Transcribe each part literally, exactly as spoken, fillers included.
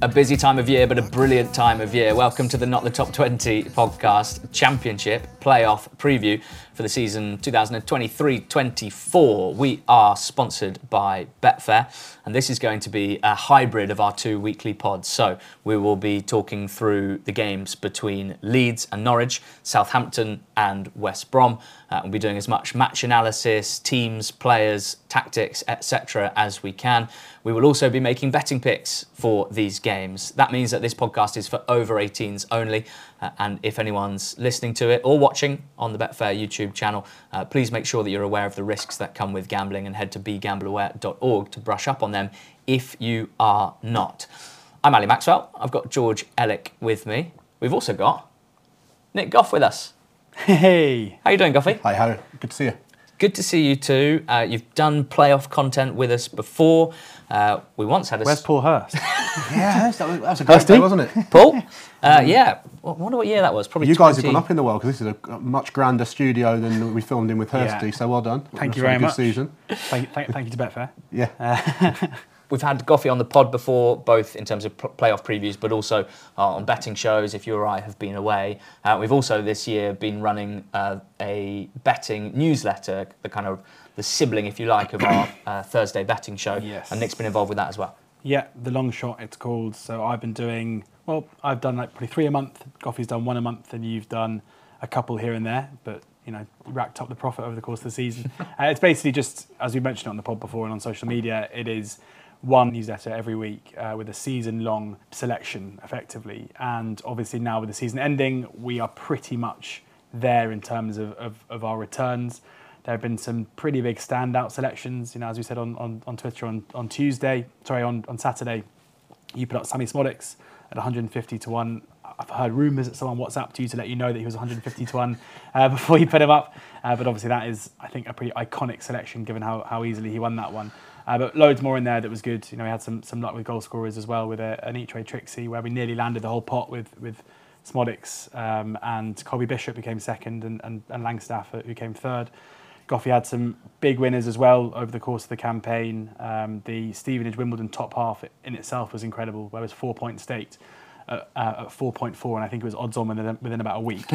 A busy time of year, but a brilliant time of year. Welcome to the Not the Top twenty podcast championship playoff preview for the season twenty twenty-three twenty-four. We are sponsored by Betfair, and this is going to be a hybrid of our two weekly pods. So we will be talking through the games between Leeds and Norwich, Southampton and West Brom. Uh, we'll be doing as much match analysis, teams, players, tactics, et cetera as we can. We will also be making betting picks for these games. That means that this podcast is for over eighteens only. Uh, and if anyone's listening to it or watching on the Betfair YouTube channel, uh, please make sure that you're aware of the risks that come with gambling and head to be gamble aware dot org to brush up on them if you are not. I'm Ali Maxwell. I've got George Ellick with me. We've also got Nick Goff with us. Hey. How you doing, Goffy? Hi, Harry. Good to see you. Good to see you too. Uh, you've done playoff content with us before. Uh, we once had a... Where's Paul Hurst? Yeah, that was, that was a great day, wasn't it? Paul? Uh, yeah. I wonder what year that was. Probably You guys twenty have gone up in the world because this is a much grander studio than we filmed in with Hursty, Yeah. so well done. Thank you That's very a good much. season. thank, thank, thank you to Betfair. Yeah. Uh, We've had Goffy on the pod before, both in terms of pl- playoff previews, but also uh, on betting shows, if you or I have been away. Uh, we've also this year been running uh, a betting newsletter, the kind of the sibling, if you like, of our uh, Thursday betting show. Yes. And Nick's been involved with that as well. yeah, the long shot it's called. So I've been doing, well, I've done like probably three a month. Goffy's done one a month and you've done a couple here and there, but you know, racked up the profit over the course of the season. uh, it's basically just, as we mentioned on the pod before and on social media, it is one newsletter every week uh, with a season-long selection, effectively. And obviously now with the season ending, we are pretty much there in terms of, of, of our returns. There have been some pretty big standout selections. You know, as we said on, on, on Twitter on, on Tuesday, sorry, on, on Saturday, you put up Sammy Smodics at one hundred fifty to one. I've heard rumours that someone WhatsApped you to let you know that he was one hundred fifty to one uh, before you put him up. Uh, but obviously that is, I think, a pretty iconic selection given how, how easily he won that one. Uh, but loads more in there that was good. You know, we had some some luck with goal scorers as well with a, an each way Trixie where we nearly landed the whole pot with with Smodics um, and Colby Bishop who came second and, and, and Langstaff who came third. Goffy had some big winners as well over the course of the campaign. Um, the Stevenage Wimbledon top half in itself was incredible, where it was four points staked at, uh, at four point four, and I think it was odds on within, within about a week.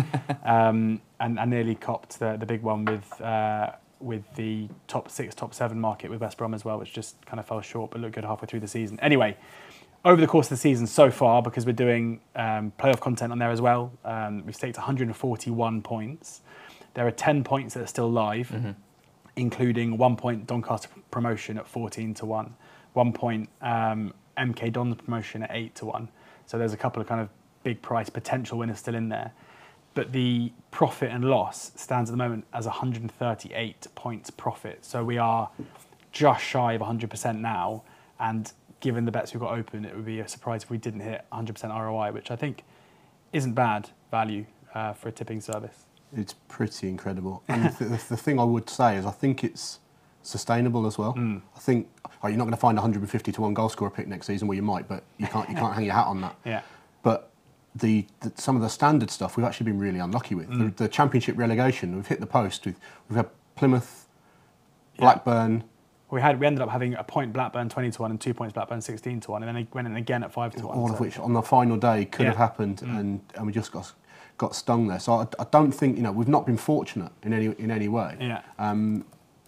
um, and, and nearly copped the, the big one with uh, with the top six, top seven market with West Brom as well, which just kind of fell short but looked good halfway through the season. Anyway, over the course of the season so far, because we're doing um, playoff content on there as well, um, we've staked one hundred forty-one points. There are ten points that are still live, mm-hmm. including one point Doncaster promotion at fourteen to one, one point um, M K Dons promotion at eight to one. So there's a couple of kind of big price potential winners still in there. But the profit and loss stands at the moment as one hundred thirty-eight points profit. So we are just shy of one hundred percent now. And given the bets we've got open, it would be a surprise if we didn't hit one hundred percent R O I, which I think isn't bad value uh, for a tipping service. It's pretty incredible. And the, the, the thing I would say is I think it's sustainable as well. Mm. I think oh, you're not going to find a one hundred fifty to one goal scorer pick next season. Well, you might, but you can't you can't hang your hat on that. Yeah. But The, the some of the standard stuff we've actually been really unlucky with. Mm. The, the Championship relegation, we've hit the post. We've, we've had Plymouth, Blackburn. Yeah. We had we ended up having a point Blackburn twenty to one and two points Blackburn sixteen to one, and then they went in again at five to one. All so. of which on the final day could yeah. have happened, mm. and, and we just got got stung there. So I, I don't think you know we've not been fortunate in any in any way. Yeah. Um,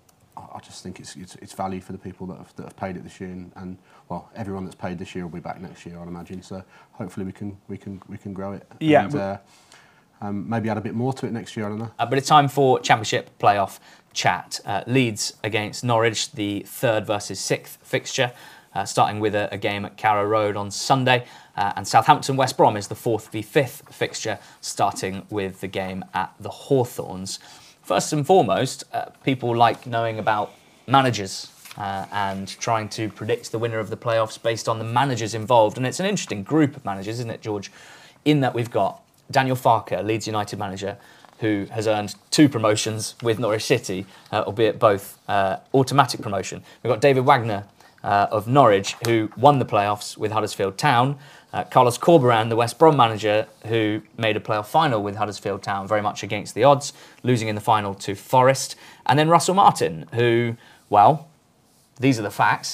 I just think it's, it's it's value for the people that have that have paid it this year, and, and well, everyone that's paid this year will be back next year, I'd imagine. So hopefully we can we can we can grow it. Yeah. And, uh, um, maybe add a bit more to it next year. I don't know. Uh, but it's time for Championship playoff chat. Uh, Leeds against Norwich, the third versus sixth fixture, uh, starting with a, a game at Carrow Road on Sunday, uh, and Southampton West Brom is the fourth v fifth fixture, starting with the game at the Hawthorns. First and foremost, uh, people like knowing about managers uh, and trying to predict the winner of the playoffs based on the managers involved. And it's an interesting group of managers, isn't it, George? In that we've got Daniel Farke, Leeds United manager, who has earned two promotions with Norwich City, uh, albeit both uh, automatic promotion. We've got David Wagner uh, of Norwich, who won the playoffs with Huddersfield Town. Uh, Carlos Corberán, the West Brom manager, who made a playoff final with Huddersfield Town, very much against the odds, losing in the final to Forest. And then Russell Martin, who, well, these are the facts.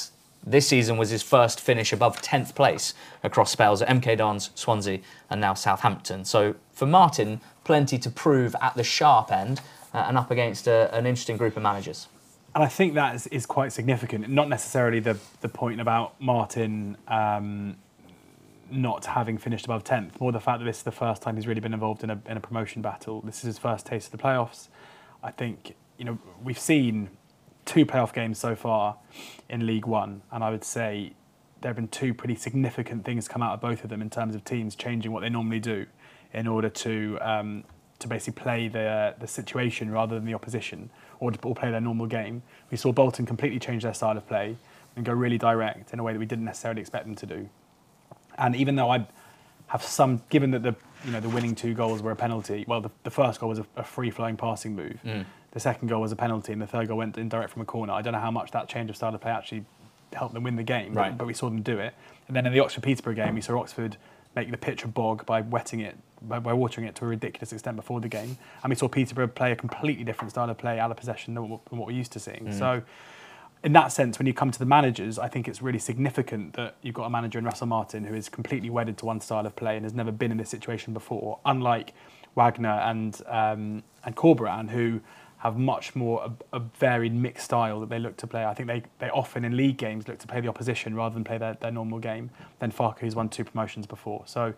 This season was his first finish above tenth place across spells at M K Dons, Swansea and now Southampton. So for Martin, plenty to prove at the sharp end uh, and up against a, an interesting group of managers. And I think that is, is quite significant. Not necessarily the, the point about Martin um, not having finished above tenth, more the fact that this is the first time he's really been involved in a, in a promotion battle. This is his first taste of the playoffs. I think, you know, we've seen two playoff games so far in League One, and I would say there have been two pretty significant things come out of both of them in terms of teams changing what they normally do in order to um, to basically play the the situation rather than the opposition, or to or play their normal game. We saw Bolton completely change their style of play and go really direct in a way that we didn't necessarily expect them to do. And even though I have some, given that the you know the winning two goals were a penalty, well, the, the first goal was a, a free-flowing passing move. Mm. The second goal was a penalty, and the third goal went in direct from a corner. I don't know how much that change of style of play actually helped them win the game, right. but, but we saw them do it. And then in the Oxford-Peterborough game, we saw Oxford make the pitch a bog by wetting it, by, by watering it to a ridiculous extent before the game. And we saw Peterborough play a completely different style of play out of possession than what, than what we're used to seeing. Mm. So in that sense, when you come to the managers, I think it's really significant that you've got a manager in Russell Martin who is completely wedded to one style of play and has never been in this situation before, unlike Wagner and um, and Corberan, who have much more a, a varied mixed style that they look to play. I think they, they often in league games look to play the opposition rather than play their, their normal game. Then Farke, who's won two promotions before. So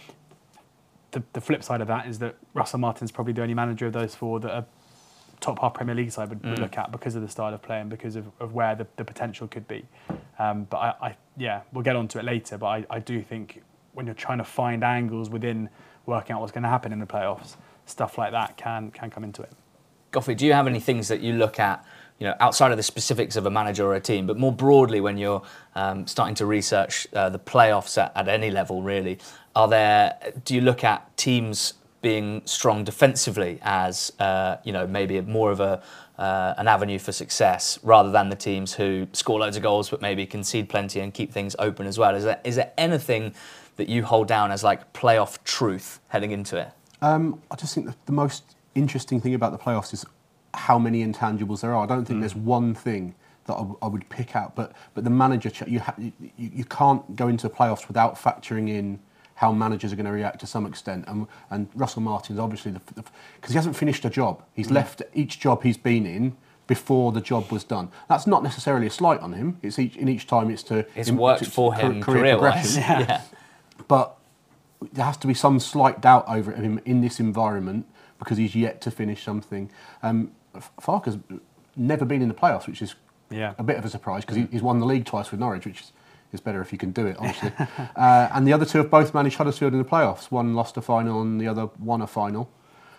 the the flip side of that is that Russell Martin's probably the only manager of those four that a top half Premier League side would, mm. would look at because of the style of play and because of, of where the, the potential could be. Um, but I, I, yeah, we'll get onto it later. But I, I do think when you're trying to find angles within working out what's going to happen in the playoffs, stuff like that can can come into it. Goffey, do you have any things that you look at, you know, outside of the specifics of a manager or a team, but more broadly when you're um, starting to research uh, the playoffs at, at any level, really? Are there? Do you look at teams being strong defensively as, uh, you know, maybe more of a uh, an avenue for success rather than the teams who score loads of goals but maybe concede plenty and keep things open as well? Is there is there anything that you hold down as like playoff truth heading into it? Um, I just think that the most interesting thing about the playoffs is how many intangibles there are. I don't think mm. there's one thing that I, w- I would pick out, but but the manager, ch- you, ha- you you can't go into the playoffs without factoring in how managers are going to react to some extent. And and Russell Martin's obviously, because he hasn't finished a job. He's mm. left each job he's been in before the job was done. That's not necessarily a slight on him. It's each in each time it's to it's worked to, for him career, career progression. Yeah. yeah. But there has to be some slight doubt over him in this environment because he's yet to finish something. Um, Farke's never been in the playoffs, which is yeah. a bit of a surprise because he, he's won the league twice with Norwich, which is, is better if you can do it, obviously. uh, and the other two have both managed Huddersfield in the playoffs. One lost a final and the other won a final.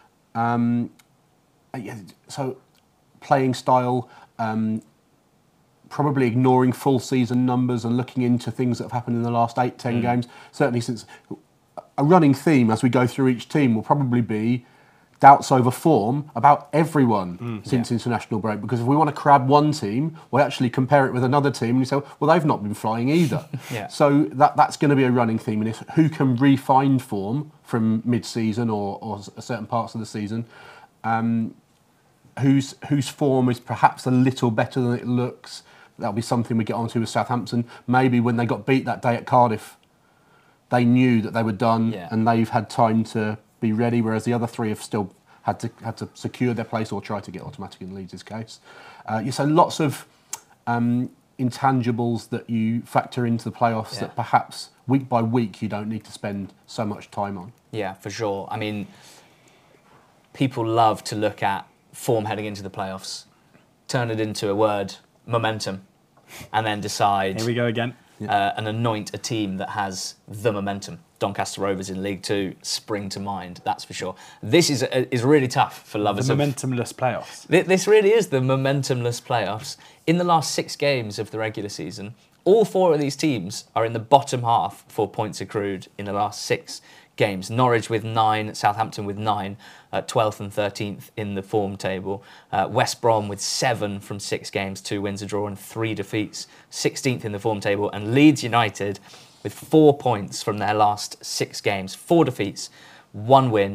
Um, yeah, so playing style, um, probably ignoring full season numbers and looking into things that have happened in the last eight, ten mm. games. Certainly since a running theme as we go through each team will probably be doubts over form about everyone mm, since yeah. international break. Because if we want to crab one team, we actually compare it with another team and you say, well, they've not been flying either. yeah. So that that's going to be a running theme. And it's who can refine form from mid-season or, or certain parts of the season, um, whose whose form is perhaps a little better than it looks. That'll be something we get onto with Southampton. Maybe when they got beat that day at Cardiff, they knew that they were done yeah. and they've had time to be ready, whereas the other three have still had to had to secure their place or try to get automatic in Leeds' case. Uh, you so lots of um, intangibles that you factor into the playoffs yeah. that perhaps week by week you don't need to spend so much time on. Yeah, for sure. I mean, people love to look at form heading into the playoffs, turn it into a word, momentum, and then decide... Here we go again. Uh, and anoint a team that has the momentum. Doncaster Rovers in League Two spring to mind, that's for sure. This is uh, is really tough for lovers the of... The momentumless playoffs. Th- this really is the momentumless playoffs. In the last six games of the regular season, all four of these teams are in the bottom half for points accrued in the last six games. Norwich with nine, Southampton with nine, uh, twelfth and thirteenth in the form table. Uh, West Brom with seven from six games, two wins, a draw and three defeats, sixteenth in the form table. And Leeds United with four points from their last six games, four defeats, one win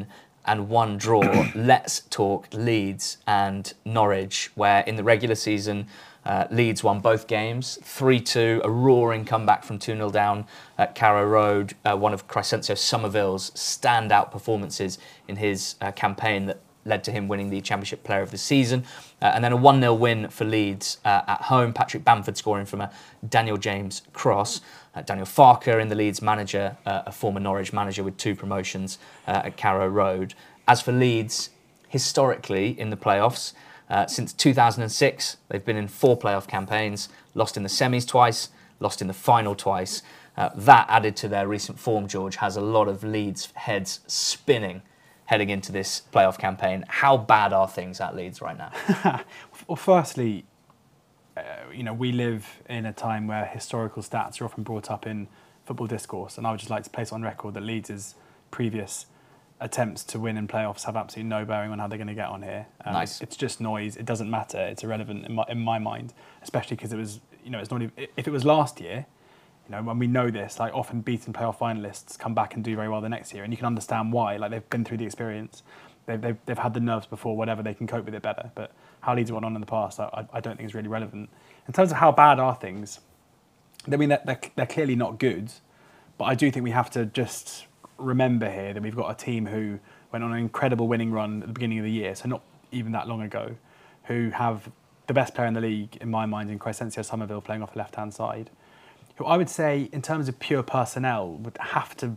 and one draw. Let's talk Leeds and Norwich, where in the regular season, uh, Leeds won both games, three two, a roaring comeback from two nil down at Carrow Road, uh, one of Crysencio Somerville's standout performances in his uh, campaign that led to him winning the Championship Player of the Season. Uh, and then a one nil win for Leeds uh, at home, Patrick Bamford scoring from a Daniel James cross. Uh, Daniel Farke in the Leeds manager, uh, a former Norwich manager with two promotions uh, at Carrow Road. As for Leeds, historically in the playoffs, uh, since two thousand six, they've been in four playoff campaigns, lost in the semis twice, lost in the final twice. Uh, that added to their recent form, George, has a lot of Leeds heads spinning heading into this playoff campaign. How bad are things at Leeds right now? Well, firstly, uh, you know, we live in a time where historical stats are often brought up in football discourse, and I would just like to place on record that Leeds' previous attempts to win in playoffs have absolutely no bearing on how they're going to get on here. Um, nice. It's just noise. It doesn't matter. It's irrelevant in my, in my mind, especially because it was, you know, it's not even, if it was last year, you know, when we know this, like often beaten playoff finalists come back and do very well the next year, and you can understand why. Like they've been through the experience, they've they've, they've had the nerves before, whatever, they can cope with it better. But how Leeds have went on in the past, I, I don't think is really relevant. In terms of how bad are things, I mean, they're, they're, they're clearly not good, but I do think we have to just remember here that we've got a team who went on an incredible winning run at the beginning of the year, so not even that long ago, who have the best player in the league, in my mind, in Crysencio Somerville playing off the left-hand side, who I would say, in terms of pure personnel, would have to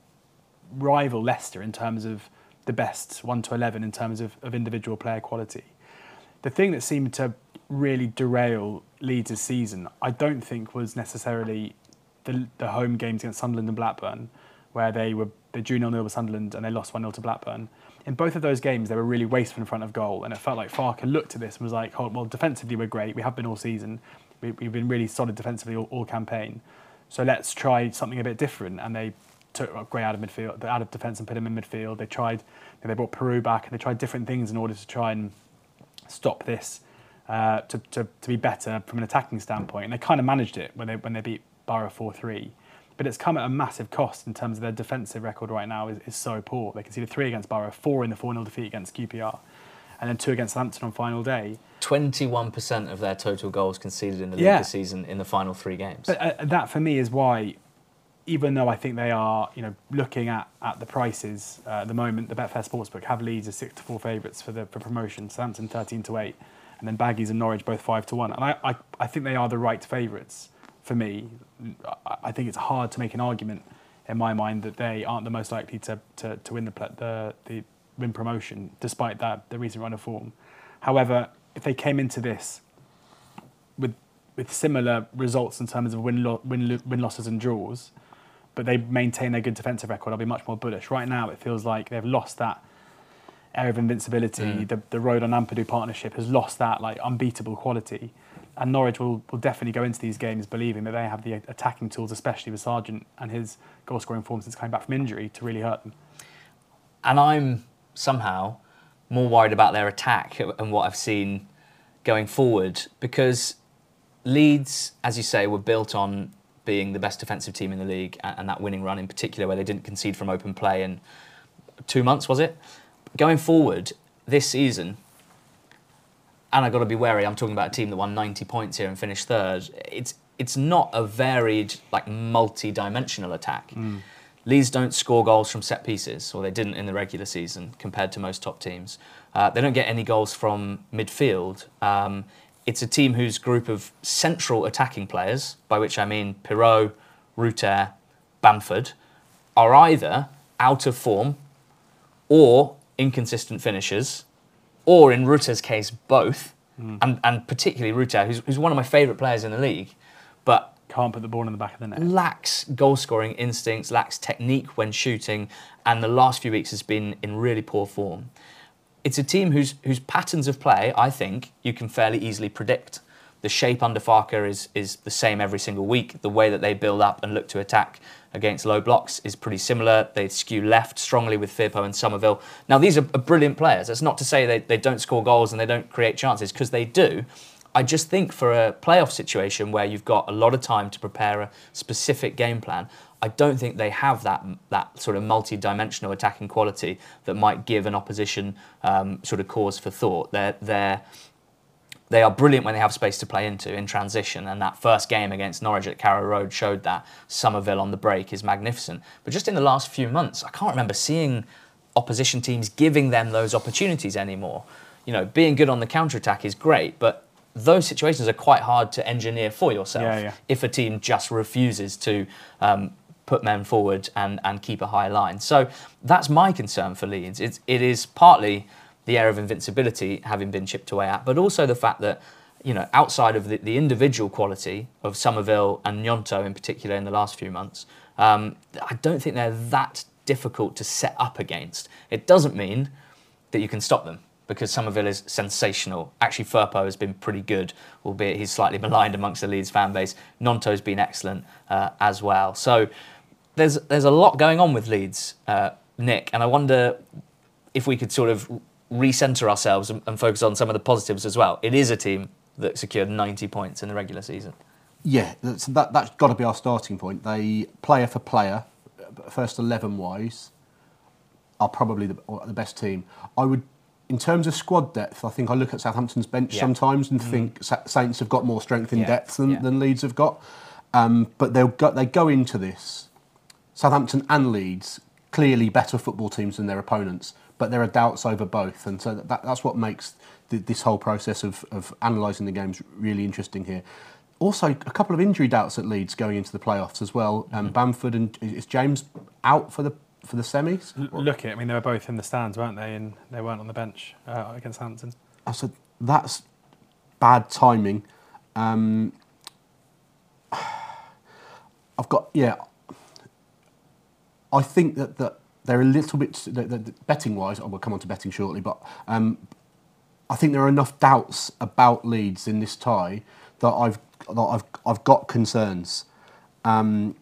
rival Leicester in terms of the best one to eleven in terms of, of individual player quality. The thing that seemed to really derail Leeds' season, I don't think was necessarily the, the home games against Sunderland and Blackburn, where they were they drew nil nil with Sunderland and they lost one nil to Blackburn. In both of those games, they were really wasteful in front of goal, and it felt like Farke looked at this and was like, oh, well, defensively we're great, we have been all season, we, we've been really solid defensively all, all campaign, so let's try something a bit different. And they took Gray out of midfield, out of defence and put him in midfield. They tried, you know, they brought Peru back, and they tried different things in order to try and stop this, uh, to, to to be better from an attacking standpoint. And they kind of managed it when they when they beat Borough four three. But it's come at a massive cost in terms of their defensive record right now is, is so poor. They conceded three against Borough, four in the four nil defeat against Q P R, and then two against Southampton on final day. twenty-one percent of their total goals conceded in the league yeah. this season in the final three games. But uh, that, for me, is why, even though I think they are, you know, looking at, at the prices uh, at the moment, the Betfair Sportsbook have Leeds as six to four favourites for the for promotion, Southampton thirteen to eight, and then Baggies and Norwich both five to one. And I, I, I think they are the right favourites. For me, I think it's hard to make an argument in my mind that they aren't the most likely to to, to win the, the the win promotion, despite that the recent run of form. However, if they came into this with with similar results in terms of win lo- win win losses and draws, but they maintain their good defensive record, I'll be much more bullish. Right now, it feels like they've lost that air of invincibility. Mm. The the Road on Ampadu partnership has lost that like unbeatable quality. And Norwich will, will definitely go into these games believing that they have the attacking tools, especially with Sargent and his goal-scoring form since coming back from injury, to really hurt them. And I'm somehow more worried about their attack and what I've seen going forward, because Leeds, as you say, were built on being the best defensive team in the league, and that winning run in particular, where they didn't concede from open play in two months, was it? Going forward, this season, and I've got to be wary, I'm talking about a team that won ninety points here and finished third. It's it's not a varied, like, multi-dimensional attack. Mm. Leeds don't score goals from set pieces, or they didn't in the regular season compared to most top teams. Uh, they don't get any goals from midfield. Um, it's a team whose group of central attacking players, by which I mean Pirot, Rutter, Bamford, are either out of form or inconsistent finishers, or in Rutter's case, both, mm. and, and particularly Rutter, who's, who's one of my favourite players in the league, but can't put the ball in the back of the net. Lacks goal-scoring instincts, lacks technique when shooting, and the last few weeks has been in really poor form. It's a team whose whose patterns of play, I think, you can fairly easily predict. The shape under Farke is, is the same every single week. The way that they build up and look to attack against low blocks is pretty similar. They skew left strongly with Firpo and Somerville. Now, these are brilliant players. That's not to say they, they don't score goals and they don't create chances, because they do. I just think for a playoff situation where you've got a lot of time to prepare a specific game plan, I don't think they have that that sort of multi-dimensional attacking quality that might give an opposition um, sort of cause for thought. They're they're They are brilliant when they have space to play into in transition, and that first game against Norwich at Carrow Road showed that. Somerville on the break is magnificent. But just in the last few months, I can't remember seeing opposition teams giving them those opportunities anymore. You know, being good on the counter-attack is great, but those situations are quite hard to engineer for yourself yeah, yeah. if a team just refuses to um, put men forward and, and keep a high line. So that's my concern for Leeds. It's, it is partly the air of invincibility having been chipped away at, but also the fact that, you know, outside of the, the individual quality of Somerville and Gnonto in particular in the last few months, um, I don't think they're that difficult to set up against. It doesn't mean that you can stop them, because Somerville is sensational. Actually, Firpo has been pretty good, albeit he's slightly maligned amongst the Leeds fan base. Gnonto's been excellent uh, as well. So there's there's a lot going on with Leeds, uh, Nick, and I wonder if we could sort of recenter ourselves and, and focus on some of the positives as well. It is a team that secured ninety points in the regular season. Yeah, that's, that, that's got to be our starting point. They, player for player, first eleven wise, are probably the, the best team. I would, in terms of squad depth, I think I look at Southampton's bench yeah. sometimes and mm. think Saints have got more strength in yeah. depth than, yeah. than Leeds have got. Um, but they'll go, they go into this, Southampton and Leeds, clearly better football teams than their opponents, but there are doubts over both, and so that, that's what makes the, this whole process of, of analysing the games really interesting here. Also, a couple of injury doubts at Leeds going into the playoffs as well. Um, mm-hmm. Bamford and is James out for the for the semis? L- look, I mean, they were both in the stands, weren't they? And they weren't on the bench uh, against Southampton. I said that's bad timing. Um, I've got yeah. I think that that. They're a little bit, betting-wise, oh, we'll come on to betting shortly, but um, I think there are enough doubts about Leeds in this tie that I've that I've I've got concerns. Um,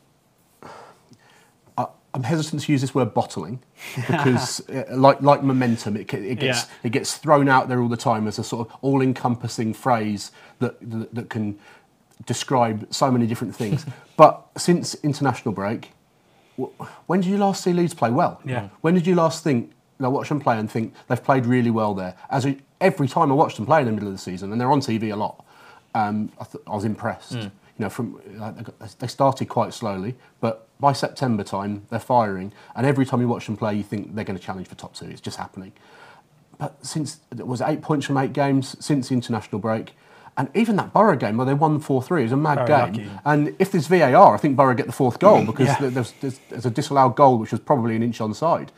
I, I'm hesitant to use this word bottling because, like like momentum, it it gets yeah. it gets thrown out there all the time as a sort of all-encompassing phrase that that, that can describe so many different things. But since international break, when did you last see Leeds play well? Yeah. When did you last think, you know, watch them play and think they've played really well there? As a, every time I watched them play in the middle of the season, and they're on T V a lot, um, I, th- I was impressed. Mm. You know, from uh, they started quite slowly, but by September time they're firing, and every time you watch them play, you think they're going to challenge for top two. It's just happening. But since it was eight points from eight games since the international break. And even that Borough game where they won four three is a mad Very game. Lucky. And if there's V A R, I think Borough get the fourth goal because yeah. there's, there's, there's a disallowed goal which was probably an inch onside.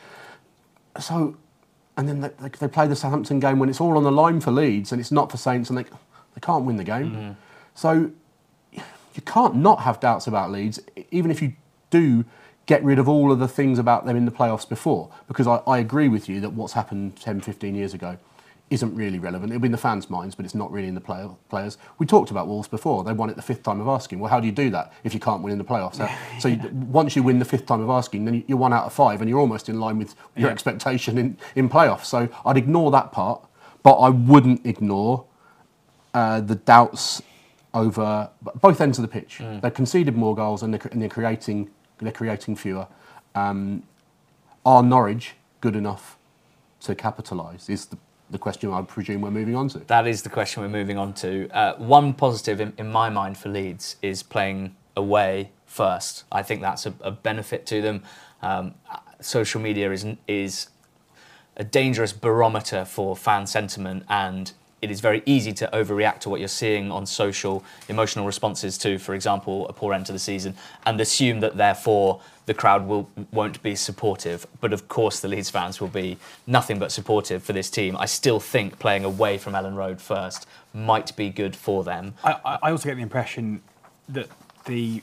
So, and then they, they play the Southampton game when it's all on the line for Leeds and it's not for Saints and they they can't win the game. Mm-hmm. So you can't not have doubts about Leeds, even if you do get rid of all of the things about them in the playoffs before. Because I, I agree with you that what's happened ten, fifteen years ago isn't really relevant. It'll be in the fans' minds, but it's not really in the play- players. We talked about Wolves before. They won it the fifth time of asking. Well, how do you do that if you can't win in the playoffs? Yeah, so yeah. you, once you win the fifth time of asking, then you're one out of five and you're almost in line with your yeah. expectation in, in playoffs. So I'd ignore that part, but I wouldn't ignore uh, the doubts over both ends of the pitch. Mm. They've conceded more goals and they're, and they're creating they're creating fewer. Um, are Norwich good enough to capitalise? Is the the question I presume we're moving on to. That is the question we're moving on to. Uh, one positive in, in my mind for Leeds is playing away first. I think that's a, a benefit to them. Um, social media is is a dangerous barometer for fan sentiment, and it is very easy to overreact to what you're seeing on social emotional responses to, for example, a poor end to the season, and assume that therefore the crowd will, won't be supportive. But of course the Leeds fans will be nothing but supportive for this team. I still think playing away from Ellen Road first might be good for them. I, I also get the impression that the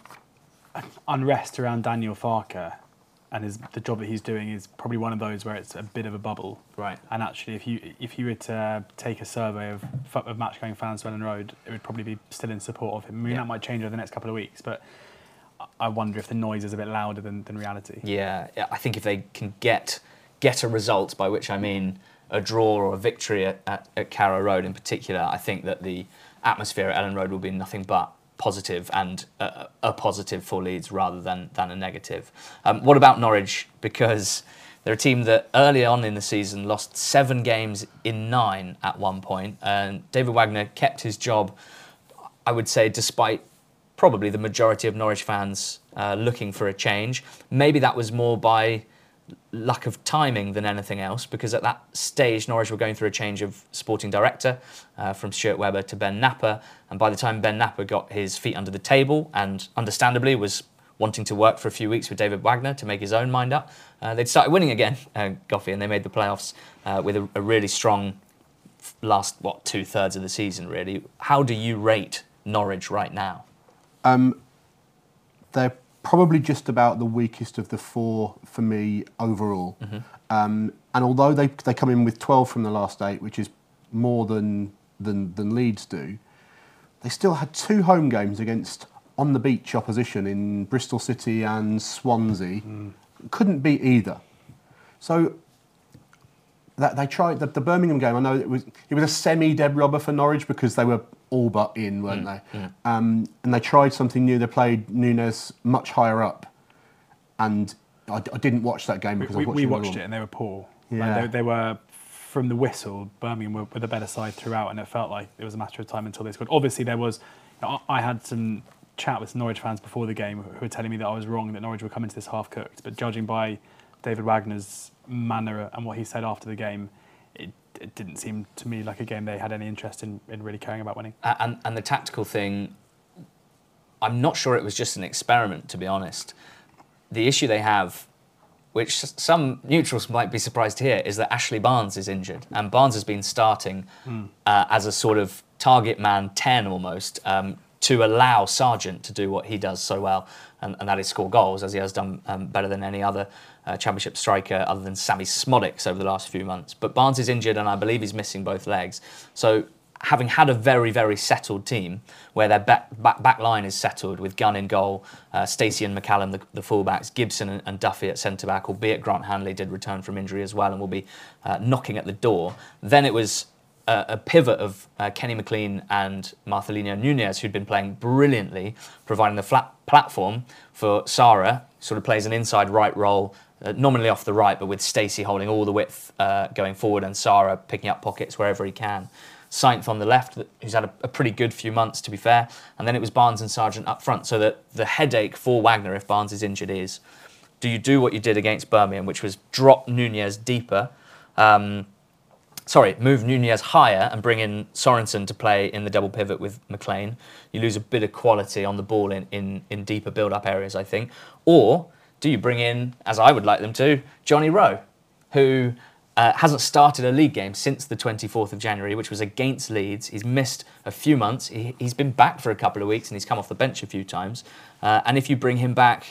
unrest around Daniel Farke and his, the job that he's doing is probably one of those where it's a bit of a bubble. Right. And actually, if you if you were to take a survey of, of match-going fans to Ellen Road, it would probably be still in support of him. I mean, yeah. that might change over the next couple of weeks, but I wonder if the noise is a bit louder than, than reality. Yeah, I think if they can get get a result, by which I mean a draw or a victory at, at, at Carrow Road in particular, I think that the atmosphere at Ellen Road will be nothing but positive and a, a positive for Leeds rather than, than a negative. Um, what about Norwich? Because they're a team that early on in the season lost seven games in nine at one point, and David Wagner kept his job, I would say, despite probably the majority of Norwich fans uh, looking for a change. Maybe that was more by lack of timing than anything else, because at that stage Norwich were going through a change of sporting director uh, from Stuart Webber to Ben Napper, and by the time Ben Napper got his feet under the table and understandably was wanting to work for a few weeks with David Wagner to make his own mind up, uh, they'd started winning again, uh, Goffey, and they made the playoffs uh, with a, a really strong last, what, two-thirds of the season, really. How do you rate Norwich right now? Um, they're probably just about the weakest of the four for me overall. Mm-hmm. Um, and although they they come in with twelve from the last eight, which is more than than than Leeds do, they still had two home games against on the beach opposition in Bristol City and Swansea. Mm. Couldn't beat either. So that they tried the, the Birmingham game. I know it was it was a semi dead rubber for Norwich because they were all but in, weren't mm, they? Mm. Um, and they tried something new. They played Núñez much higher up, and I, I didn't watch that game because we, I was we watching watched it and they were poor. Yeah. Like they, they were, from the whistle, Birmingham were, were the better side throughout, and it felt like it was a matter of time until they scored. Obviously, there was. You know, I had some chat with some Norwich fans before the game who were telling me that I was wrong, that Norwich would come into this half cooked. But judging by David Wagner's manner and what he said after the game, it, it didn't seem to me like a game they had any interest in, in really caring about winning. And, and the tactical thing, I'm not sure it was just an experiment, to be honest. The issue they have, which some neutrals might be surprised to hear, is that Ashley Barnes is injured. And Barnes has been starting mm. uh, as a sort of target man ten almost, um, to allow Sargent to do what he does so well, and, and that is score goals, as he has done um, better than any other uh, Championship striker other than Sammy Smodics over the last few months. But Barnes is injured, and I believe he's missing both legs. So having had a very, very settled team, where their back, back, back line is settled with Gunn in goal, uh, Stacey and McCallum, the, the fullbacks, Gibson and, and Duffy at centre-back, albeit Grant Hanley did return from injury as well and will be uh, knocking at the door. Then it was a pivot of uh, Kenny McLean and Marcelino Núñez, who'd been playing brilliantly, providing the flat platform for Sara, sort of plays an inside right role, uh, nominally off the right, but with Stacey holding all the width uh, going forward and Sara picking up pockets wherever he can. Sainz on the left, who's had a, a pretty good few months, to be fair, and then it was Barnes and Sargent up front, so that the headache for Wagner, if Barnes is injured, is, do you do what you did against Birmingham, which was drop Núñez deeper, um, Sorry, move Núñez higher and bring in Sorensen to play in the double pivot with McLean. You lose a bit of quality on the ball in, in, in deeper build-up areas, I think. Or do you bring in, as I would like them to, Johnny Rowe, who uh, hasn't started a league game since the twenty-fourth of January, which was against Leeds. He's missed a few months. He, he's been back for a couple of weeks and he's come off the bench a few times. Uh, and if you bring him back,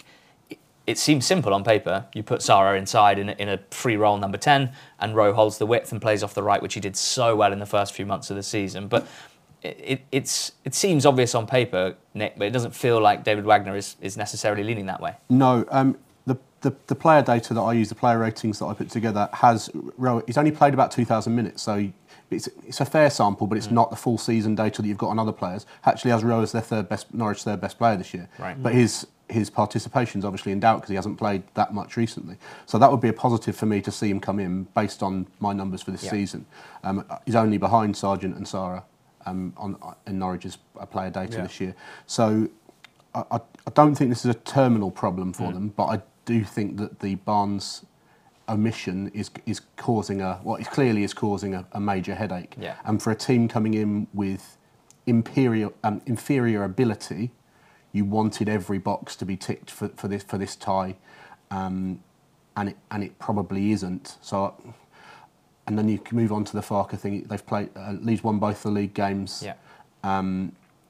it seems simple on paper. You put Sara inside in a, in a free role number ten, and Rowe holds the width and plays off the right, which he did so well in the first few months of the season. But it, it, it's, it seems obvious on paper, Nick, but it doesn't feel like David Wagner is, is necessarily leaning that way. No, um, the, the the player data that I use, the player ratings that I put together, has Rowe. He's only played about two thousand minutes, so it's it's a fair sample, but it's mm. not the full season data that you've got on other players. Actually, has Rowe as their third best, Norwich third best player this year. Right. But his his participation's obviously in doubt because he hasn't played that much recently. So that would be a positive for me to see him come in based on my numbers for this yeah. season. Um, he's only behind Sargent and Sara um, on in Norwich's player data yeah. this year. So I, I, I don't think this is a terminal problem for mm. them, but I do think that the Barnes omission is is causing a what well, clearly is causing a, a major headache. Yeah. And for a team coming in with imperial um, inferior ability, you wanted every box to be ticked for, for this for this tie, um, and it and it probably isn't. So, and then you can move on to the Farke thing. They've played uh, Leeds won both the league games. Yeah. Um,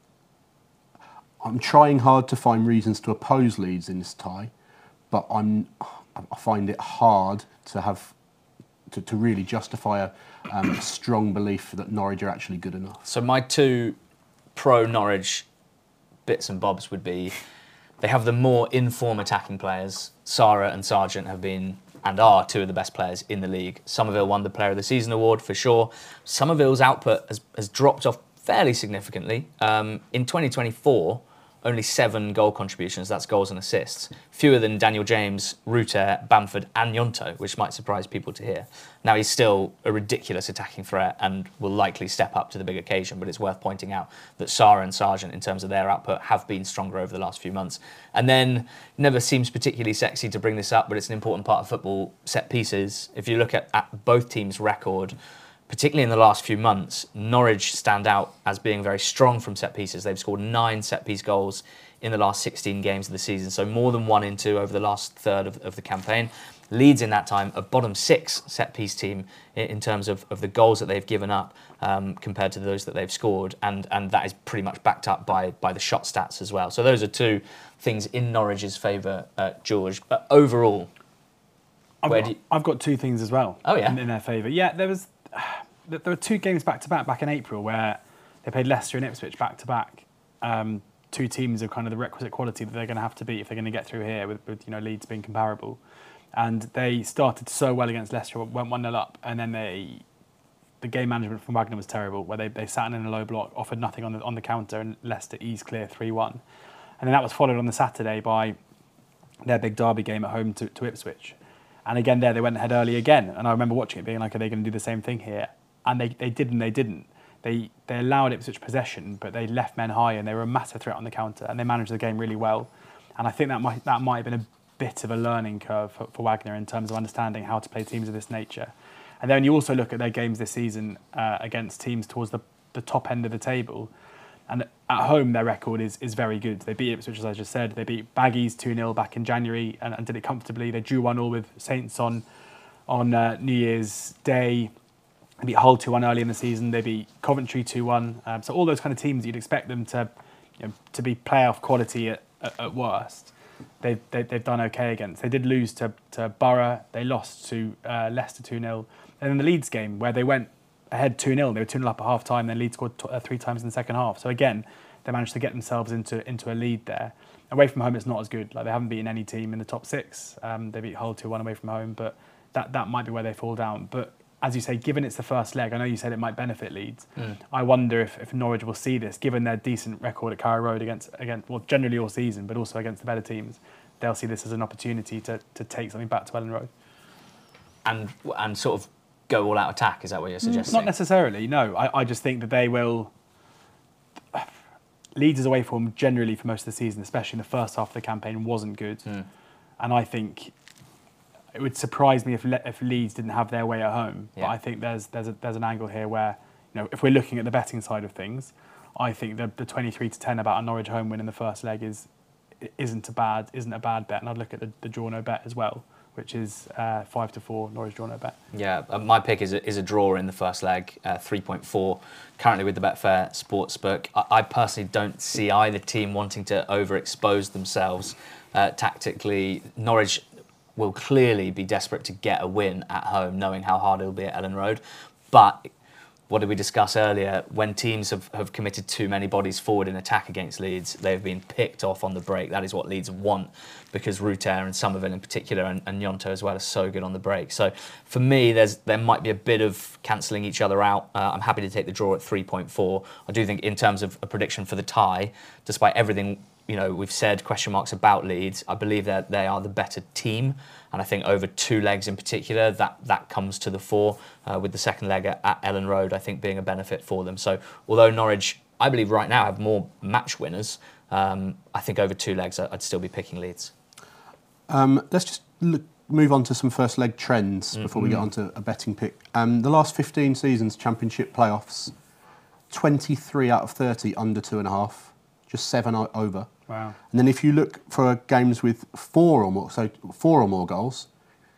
I'm trying hard to find reasons to oppose Leeds in this tie, but I'm I find it hard to have to, to really justify a, um, a strong belief that Norwich are actually good enough. So my two pro Norwich bits and bobs would be they have the more in-form attacking players. Sara and Sargent have been and are two of the best players in the league. Somerville won the Player of the Season award for sure. Somerville's output has, has dropped off fairly significantly. Um, in twenty twenty-four, only seven goal contributions, that's goals and assists. Fewer than Daniel James, Ruter, Bamford and Gnonto, which might surprise people to hear. Now, he's still a ridiculous attacking threat and will likely step up to the big occasion, but it's worth pointing out that Sarr and Sargent, in terms of their output, have been stronger over the last few months. And then, never seems particularly sexy to bring this up, but it's an important part of football, set pieces. If you look at, at both teams' record, particularly in the last few months, Norwich stand out as being very strong from set pieces. They've scored nine set piece goals in the last sixteen games of the season, so more than one in two over the last third of, of the campaign. Leeds in that time, a bottom six set piece team in, in terms of, of the goals that they've given up um, compared to those that they've scored, and, and that is pretty much backed up by, by the shot stats as well. So those are two things in Norwich's favour, uh, George. But overall, I've where got, do you... I've got two things as well. Oh, yeah? in, in their favour. Yeah, there was there were two games back to back back in April where they played Leicester and Ipswich back to back. Um, two teams of kind of the requisite quality that they're going to have to beat if they're going to get through here, with, with you know Leeds being comparable. And they started so well against Leicester, went one nil up, and then they the game management from Wagner was terrible, where they, they sat in a low block, offered nothing on the on the counter, and Leicester eased clear three one. And then that was followed on the Saturday by their big derby game at home to, to Ipswich. And again there they went ahead early again, and I remember watching it being like, are they going to do the same thing here? And they, they did and they didn't. They they allowed Ipswich possession, but they left men high and they were a massive threat on the counter, and they managed the game really well. And I think that might that might have been a bit of a learning curve for, for Wagner in terms of understanding how to play teams of this nature. And then you also look at their games this season uh, against teams towards the, the top end of the table. And at home, their record is is very good. They beat Ipswich, as I just said. They beat Baggies two nil back in January and, and did it comfortably. They drew one all with Saints on, on uh, New Year's Day. They beat Hull two one early in the season. They beat Coventry two one. Um, so all those kind of teams, you'd expect them to you know, to be playoff quality at, at, at worst. They've, they, they've done okay against. They did lose to, to Borough. They lost to uh, Leicester two nil. And in the Leeds game, where they went ahead two nil, they were two nil up at half time, then Leeds scored t- uh, three times in the second half. So again, they managed to get themselves into into a lead there. Away from home, it's not as good. Like, they haven't beaten any team in the top six. Um, they beat Hull two one away from home, but that, that might be where they fall down. But as you say, given it's the first leg, I know you said it might benefit Leeds. Mm. I wonder if, if Norwich will see this, given their decent record at Carrow Road against, against, well, generally all season, but also against the better teams. They'll see this as an opportunity to, to take something back to Elland Road. And and sort of go all out attack, is that what you're suggesting? Not necessarily, no. I, I just think that they will... Leeds' away form generally for most of the season, especially in the first half of the campaign, wasn't good. Mm. And I think it would surprise me if Le- if Leeds didn't have their way at home. Yeah. But I think there's there's a, there's an angle here where, you know, if we're looking at the betting side of things, I think the the twenty-three to ten about a Norwich home win in the first leg is isn't a bad isn't a bad bet. And I'd look at the, the draw no bet as well, which is uh, five to four Norwich draw no bet. Yeah, uh, my pick is a, is a draw in the first leg, uh, three point four, currently with the Betfair Sportsbook. I, I personally don't see either team wanting to overexpose themselves uh, tactically. Norwich will clearly be desperate to get a win at home, knowing how hard it'll be at Elland Road. But what did we discuss earlier? When teams have, have committed too many bodies forward in attack against Leeds, they've been picked off on the break. That is what Leeds want, because Ruter and Somerville in particular, and, and Gnonto as well, are so good on the break. So for me, there's there might be a bit of cancelling each other out. Uh, I'm happy to take the draw at three point four. I do think in terms of a prediction for the tie, despite everything you know we've said, question marks about Leeds, I believe that they are the better team. And I think over two legs in particular, that, that comes to the fore, uh, with the second leg at, at Elland Road, I think, being a benefit for them. So although Norwich, I believe right now, have more match winners, um, I think over two legs, I'd still be picking Leeds. Um, let's just look, move on to some first leg trends mm-hmm. before we get on to a betting pick. Um, the last fifteen seasons, Championship playoffs, twenty-three out of thirty under two and a half, just seven over. Wow. And then if you look for games with four or more, so four or more goals,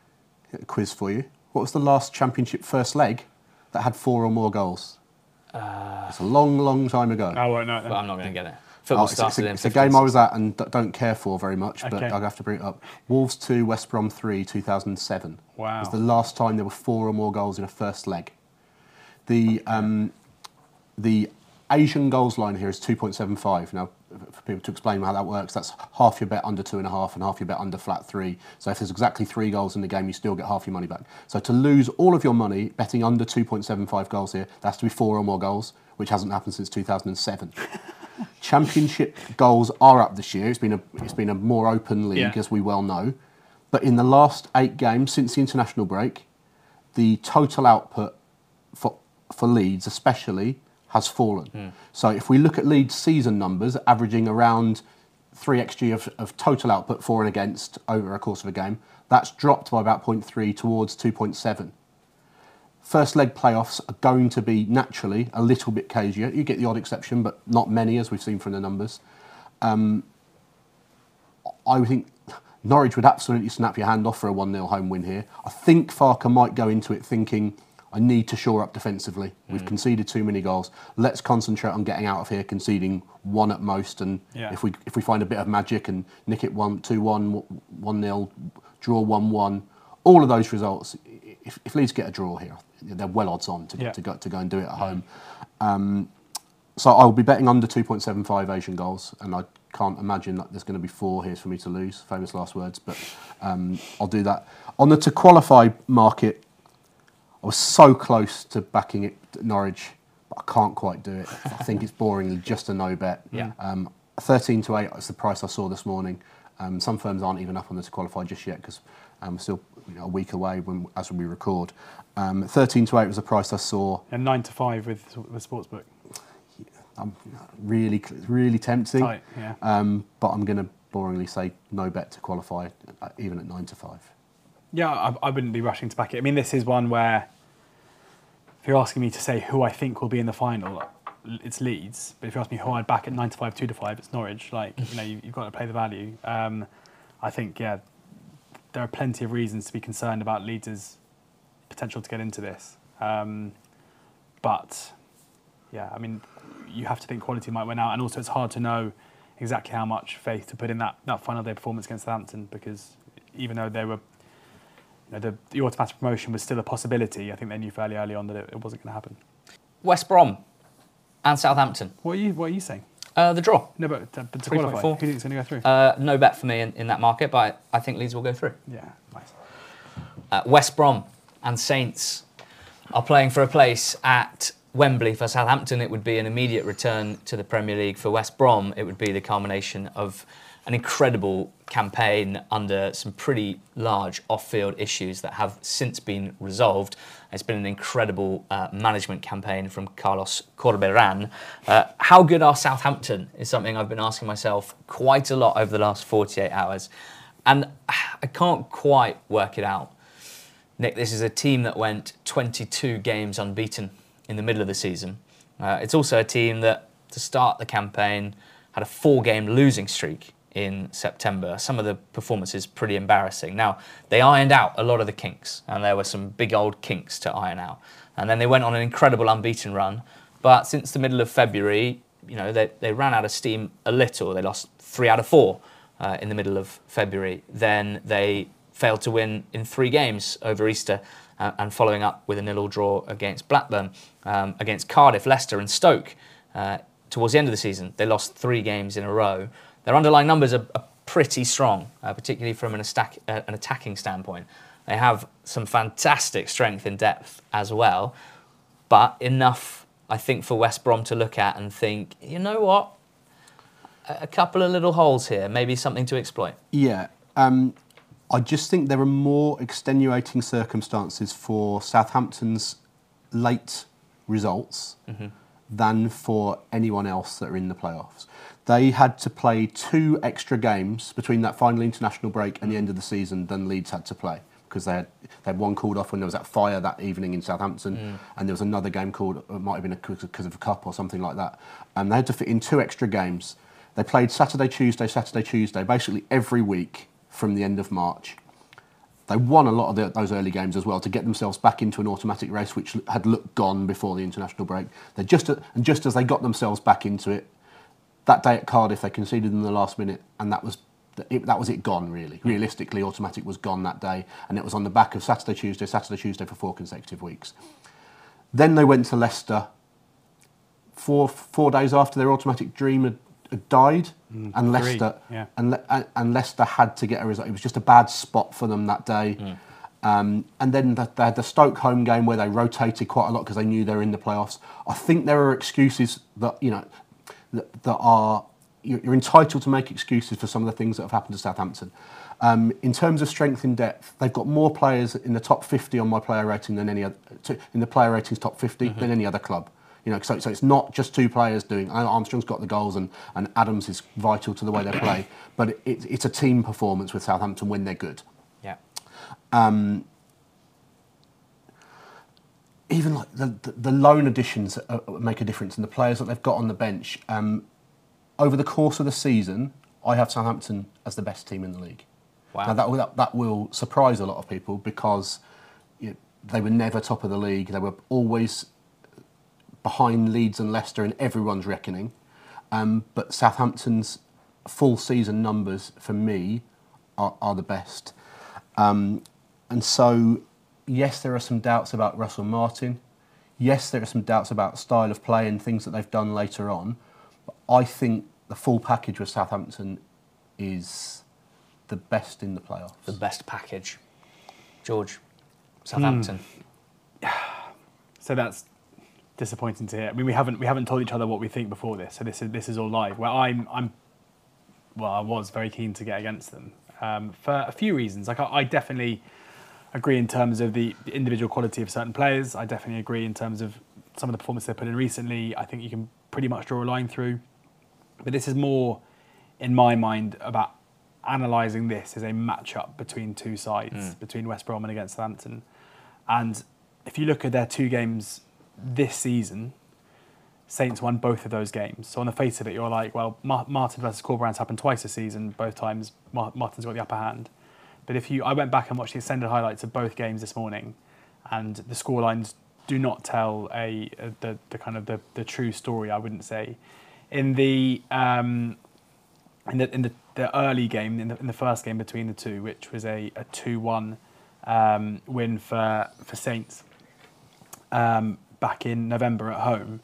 a quiz for you. What was the last Championship first leg that had four or more goals? Uh, it's a long, long time ago. I won't know. Well, I'm not going to get it. Football oh, it's, started it's, a, it's a game I was at and don't care for very much, but okay. I'll have to bring it up. Wolves two, West Brom three, two thousand seven. Wow. It was the last time there were four or more goals in a first leg. The um, the Asian goals line here is two point seven five. Now, for people to explain how that works, that's half your bet under two and a half and half your bet under flat three. So if there's exactly three goals in the game, you still get half your money back. So to lose all of your money betting under two point seven five goals here, there has to be four or more goals, which hasn't happened since two thousand seven. Championship goals are up this year. It's been a it's been a more open league, yeah. as we well know. But in the last eight games since the international break, the total output for for Leeds especially has fallen. Mm. So if we look at Leeds season numbers, averaging around three X G of, of total output for and against over a course of a game, that's dropped by about zero point three towards two point seven. First leg playoffs are going to be naturally a little bit cagier. You get the odd exception, but not many, as we've seen from the numbers. Um, I think Norwich would absolutely snap your hand off for a one nil home win here. I think Farke might go into it thinking, I need to shore up defensively. We've mm. conceded too many goals. Let's concentrate on getting out of here, conceding one at most. And yeah. if we if we find a bit of magic and nick it one two one, one nil, draw one one, all of those results, if, if Leeds get a draw here, they're well odds on to, yeah. to, go, to go and do it at home. Um, so I'll be betting under two point seven five Asian goals, and I can't imagine that there's going to be four here for me to lose. Famous last words, but um, I'll do that. On the to qualify market, I was so close to backing it at Norwich, but I can't quite do it. I think it's boringly just a no bet. Yeah. Um, thirteen to eight is the price I saw this morning. Um, some firms aren't even up on the to qualify just yet because um, we're still you know, a week away when, as we record. Um, thirteen to eight was the price I saw. And nine to five with the sportsbook. Yeah, I'm really, really tempting. Tight, yeah. Um, but I'm going to boringly say no bet to qualify, uh, even at nine to five. Yeah, I, I wouldn't be rushing to back it. I mean, this is one where, if you're asking me to say who I think will be in the final, it's Leeds. But if you ask me who I'd back at nine to five, two to five, it's Norwich. Like, you know, you, you've got to play the value. Um, I think, yeah, there are plenty of reasons to be concerned about Leeds' potential to get into this. Um, but, yeah, I mean, you have to think quality might win out. And also it's hard to know exactly how much faith to put in that, that final day performance against Southampton, because even though they were, you know, the, the automatic promotion was still a possibility, I think they knew fairly early on that it, it wasn't going to happen. West Brom and Southampton. What are you, what are you saying? Uh, the draw. No, but to, but to qualify, who do you think's going to go through? Uh, no bet for me in, in that market, but I, I think Leeds will go through. Yeah, nice. Uh, West Brom and Saints are playing for a place at Wembley. For Southampton, it would be an immediate return to the Premier League. For West Brom, it would be the culmination of an incredible campaign under some pretty large off-field issues that have since been resolved. It's been an incredible uh, management campaign from Carlos Corberán. Uh, how good are Southampton is something I've been asking myself quite a lot over the last forty-eight hours. And I can't quite work it out. Nick, this is a team that went twenty-two games unbeaten in the middle of the season. Uh, it's also a team that, to start the campaign, had a four-game losing streak in September. Some of the performances pretty embarrassing. Now, they ironed out a lot of the kinks, and there were some big old kinks to iron out. And then they went on an incredible unbeaten run. But since the middle of February, you know, they, they ran out of steam a little. They lost three out of four uh, in the middle of February. Then they failed to win in three games over Easter, uh, and following up with a nil-all draw against Blackburn, um, against Cardiff, Leicester and Stoke. Uh, towards the end of the season, they lost three games in a row. Their underlying numbers are, are pretty strong, uh, particularly from an, attack, uh, an attacking standpoint. They have some fantastic strength in depth as well, but enough, I think, for West Brom to look at and think, you know what, a, a couple of little holes here, maybe something to exploit. Yeah, um, I just think there are more extenuating circumstances for Southampton's late results mm-hmm. than for anyone else that are in the playoffs. They had to play two extra games between that final international break and the end of the season than Leeds had to play, because they had, they had one called off when there was that fire that evening in Southampton, mm. and there was another game called, it might have been because of a cup or something like that. And they had to fit in two extra games. They played Saturday, Tuesday, Saturday, Tuesday, basically every week from the end of March. They won a lot of the, those early games as well to get themselves back into an automatic race, which had looked gone before the international break. They just and just as they got themselves back into it, that day at Cardiff, they conceded in the last minute, and that was it, that was it gone, really. Realistically, automatic was gone that day, and it was on the back of Saturday, Tuesday, Saturday, Tuesday for four consecutive weeks. Then they went to Leicester. Four, four days after their automatic dream had, had died, Mm, and three, Leicester yeah. and, Le- and Leicester had to get a result. It was just a bad spot for them that day. Mm. Um, and then the, they had the Stoke home game where they rotated quite a lot because they knew they were in the playoffs. I think there are excuses that you know that, that are you're, you're entitled to make excuses for some of the things that have happened to Southampton. Um, in terms of strength in depth, they've got more players in the top fifty on my player rating than any other in the player ratings top fifty mm-hmm. than any other club. You know, so, so it's not just two players doing. Armstrong's got the goals, and, and Adams is vital to the way they play. But it, it, it's a team performance with Southampton when they're good. Yeah. Um, even like the, the, the loan additions uh, make a difference, and the players that they've got on the bench. Um, over the course of the season, I have Southampton as the best team in the league. Wow. Now that, that that will surprise a lot of people because you know, they were never top of the league. They were always behind Leeds and Leicester in everyone's reckoning. Um, but Southampton's full season numbers for me are, are the best. Um, and so, yes, there are some doubts about Russell Martin. Yes, there are some doubts about style of play and things that they've done later on. But I think the full package with Southampton is the best in the playoffs. The best package. George, Southampton. Hmm. So that's disappointing to hear. I mean, we haven't we haven't told each other what we think before this, so this is this is all live. Well, I'm I'm well, I was very keen to get against them um, for a few reasons. Like I, I definitely agree in terms of the, the individual quality of certain players. I definitely agree in terms of some of the performances they put in recently. I think you can pretty much draw a line through. But this is more, in my mind, about analysing this as a match-up between two sides, mm. between West Brom and against Southampton. And if you look at their two games this season, Saints won both of those games. So on the face of it, you're like, well, Ma- Martin versus Corberán's happened twice this season. Both times, Ma- Martin's got the upper hand. But if you, I went back and watched the extended highlights of both games this morning, and the scorelines do not tell a, a the, the kind of the, the true story. I wouldn't say. In the um, in the in the, the early game, in the, in the first game between the two, which was a a two one um, win for for Saints. Um, back in November at home,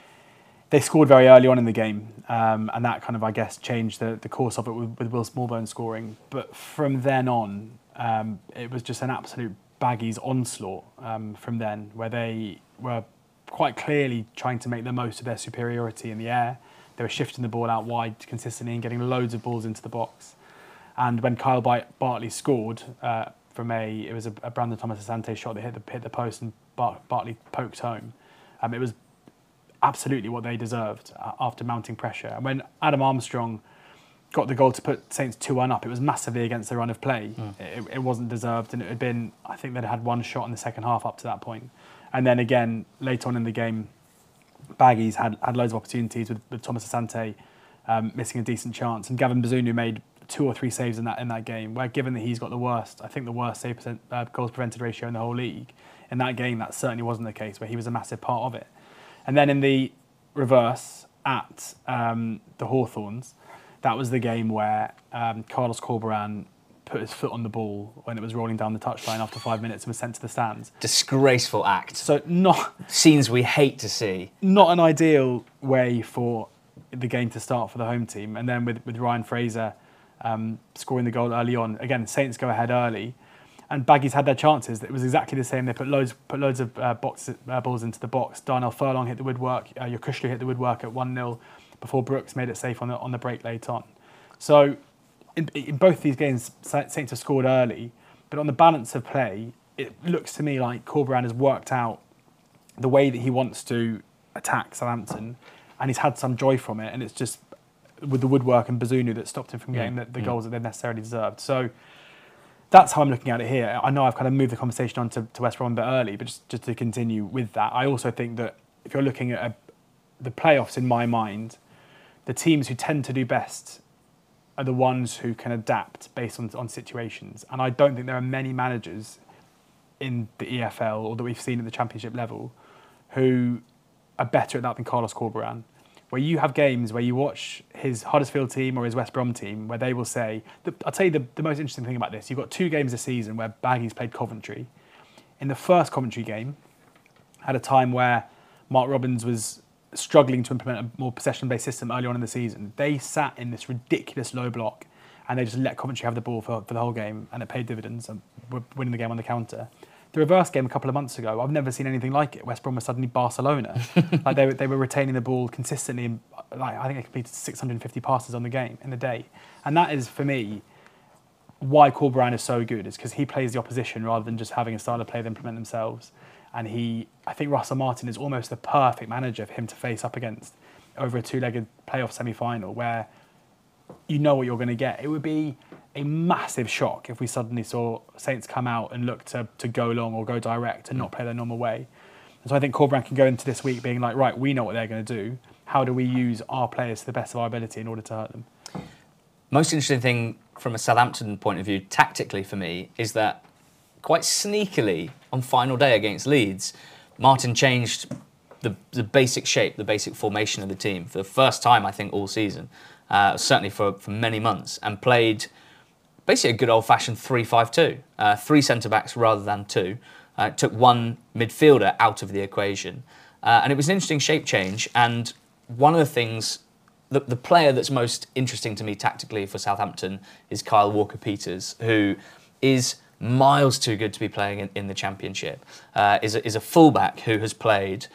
they scored very early on in the game, um, and that kind of, I guess, changed the, the course of it with, with Will Smallbone scoring. But from then on, um, it was just an absolute Baggies onslaught um, from then, where they were quite clearly trying to make the most of their superiority in the air. They were shifting the ball out wide consistently and getting loads of balls into the box. And when Kyle Bartley scored uh, from a, it was a, a Brandon Thomas-Asante shot that hit the hit the post and Bart, Bartley poked home. Um, it was absolutely what they deserved after mounting pressure. And when Adam Armstrong got the goal to put Saints two one up, it was massively against the run of play. Mm. It, it wasn't deserved, and it had been, I think they'd had one shot in the second half up to that point. And then again, later on in the game, Baggies had, had loads of opportunities with, with Thomas Asante um, missing a decent chance. And Gavin Bazunu made two or three saves in that in that game, where given that he's got the worst, I think the worst save percent, uh, goals prevented ratio in the whole league, in that game that certainly wasn't the case, where he was a massive part of it. And then in the reverse at um, the Hawthorns, that was the game where um, Carlos Corberán put his foot on the ball when it was rolling down the touchline after five minutes and was sent to the stands. Disgraceful act. So not scenes we hate to see. Not an ideal way for the game to start for the home team. And then with, with Ryan Fraser um, scoring the goal early on, again, Saints go ahead early. And Baggies had their chances. It was exactly the same. They put loads, put loads of uh, box, uh, balls into the box. Darnell Furlong hit the woodwork. Uh, Yokushlu hit the woodwork at one nil before Brooks made it safe on the on the break late on. So, in, in both these games, Saints have scored early. But on the balance of play, it looks to me like Corberán has worked out the way that he wants to attack Southampton, and he's had some joy from it. And it's just with the woodwork and Bazunu that stopped him from getting the, the mm. goals that they necessarily deserved. So. That's how I'm looking at it here. I know I've kind of moved the conversation on to, to West Brom a bit early, but just, just to continue with that, I also think that if you're looking at a, the playoffs, in my mind, the teams who tend to do best are the ones who can adapt based on, on situations. And I don't think there are many managers in the E F L or that we've seen at the Championship level who are better at that than Carlos Corberán. Where you have games where you watch his Huddersfield team or his West Brom team where they will say, the, I'll tell you the, the most interesting thing about this, you've got two games this season where Baggies played Coventry. In the first Coventry game, had a time where Mark Robbins was struggling to implement a more possession-based system early on in the season. They sat in this ridiculous low block and they just let Coventry have the ball for, for the whole game, and it paid dividends and were winning the game on the counter. The reverse game a couple of months ago, I've never seen anything like it. West Brom was suddenly Barcelona. Like they, they were retaining the ball consistently. And, like, I think they completed six hundred fifty passes on the game in the day. And that is, for me, why Corberán is so good, is because he plays the opposition rather than just having a style of play they implement themselves. And he, I think Russell Martin is almost the perfect manager for him to face up against over a two-legged playoff semi-final where you know what you're going to get. It would be a massive shock if we suddenly saw Saints come out and look to, to go long or go direct and not play their normal way. And so I think Corberán can go into this week being like, right, we know what they're going to do. How do we use our players to the best of our ability in order to hurt them? Most interesting thing from a Southampton point of view, tactically for me, is that quite sneakily on final day against Leeds, Martin changed the, the basic shape, the basic formation of the team for the first time, I think, all season. Uh, certainly for, for many months, and played basically a good old-fashioned three five two. Uh, three centre-backs rather than two. Uh, took one midfielder out of the equation. Uh, and it was an interesting shape change, and one of the things, the, the player that's most interesting to me tactically for Southampton is Kyle Walker-Peters, who is miles too good to be playing in, in the Championship. Uh, is, a, is a fullback who has played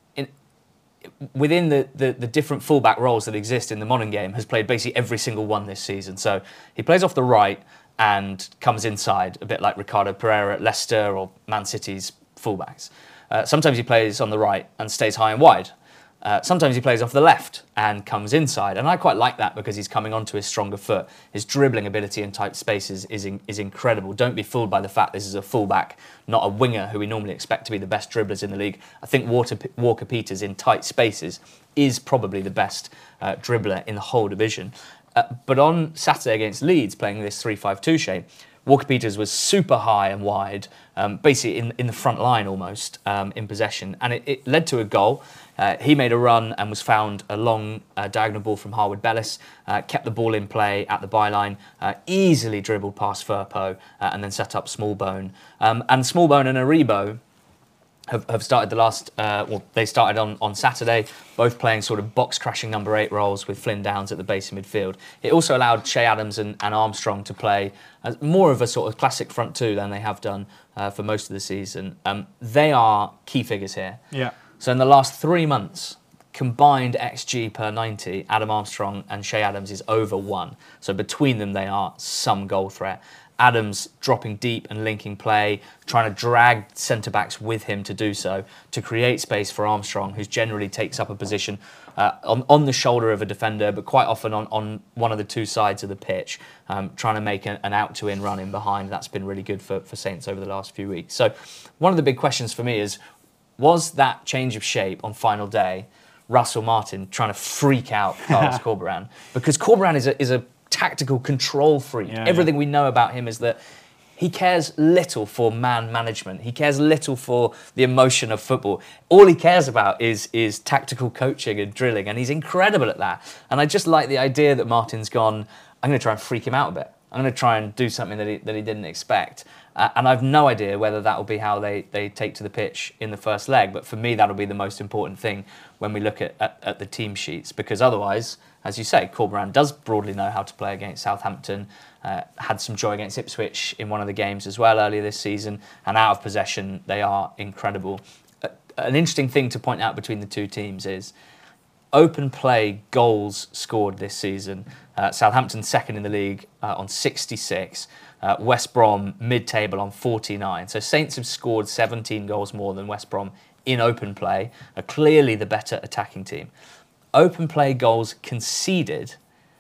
within the, the, the different fullback roles that exist in the modern game, has played basically every single one this season. So he plays off the right and comes inside, a bit like Ricardo Pereira at Leicester or Man City's fullbacks. Uh, sometimes he plays on the right and stays high and wide. Uh, sometimes he plays off the left and comes inside. And I quite like that because he's coming onto his stronger foot. His dribbling ability in tight spaces is, in, is incredible. Don't be fooled by the fact this is a fullback, not a winger who we normally expect to be the best dribblers in the league. I think Walker-Peters in tight spaces is probably the best uh, dribbler in the whole division. Uh, but on Saturday against Leeds, playing this three five two shape, Walker-Peters was super high and wide, um, basically in, in the front line almost, um, in possession. And it, it led to a goal. Uh, he made a run and was found a long uh, diagonal ball from Harwood Bellis, uh, kept the ball in play at the byline, uh, easily dribbled past Firpo, uh, and then set up Smallbone. Um, and Smallbone and Aribo have, have started the last, uh, well, they started on, on Saturday, both playing sort of box-crashing number eight roles with Flynn Downs at the base of midfield. It also allowed Che Adams and, and Armstrong to play as more of a sort of classic front two than they have done uh, for most of the season. Um, they are key figures here. Yeah. So in the last three months, combined X G per ninety, Adam Armstrong and Che Adams is over one. So between them, they are some goal threat. Adams dropping deep and linking play, trying to drag centre-backs with him to do so, to create space for Armstrong, who generally takes up a position uh, on, on the shoulder of a defender, but quite often on, on one of the two sides of the pitch, um, trying to make an, an out-to-in run in behind. That's been really good for, for Saints over the last few weeks. So one of the big questions for me is, was that change of shape on final day Russell Martin trying to freak out Carlos Corberán? Because Corberán is a, is a tactical control freak. Yeah, Everything yeah. we know about him is that he cares little for man management. He cares little for the emotion of football. All he cares about is, is tactical coaching and drilling, and he's incredible at that. And I just like the idea that Martin's gone, I'm going to try and freak him out a bit. I'm going to try and do something that he, that he didn't expect. Uh, and I've no idea whether that will be how they, they take to the pitch in the first leg. But for me, that'll be the most important thing when we look at, at, at the team sheets. Because otherwise, as you say, Corberán does broadly know how to play against Southampton. Uh, had some joy against Ipswich in one of the games as well earlier this season. And out of possession, they are incredible. Uh, an interesting thing to point out between the two teams is open play goals scored this season. Uh, Southampton second in the league uh, on sixty-six. Uh, West Brom mid-table on forty-nine. So Saints have scored seventeen goals more than West Brom in open play, are clearly the better attacking team. Open play goals conceded,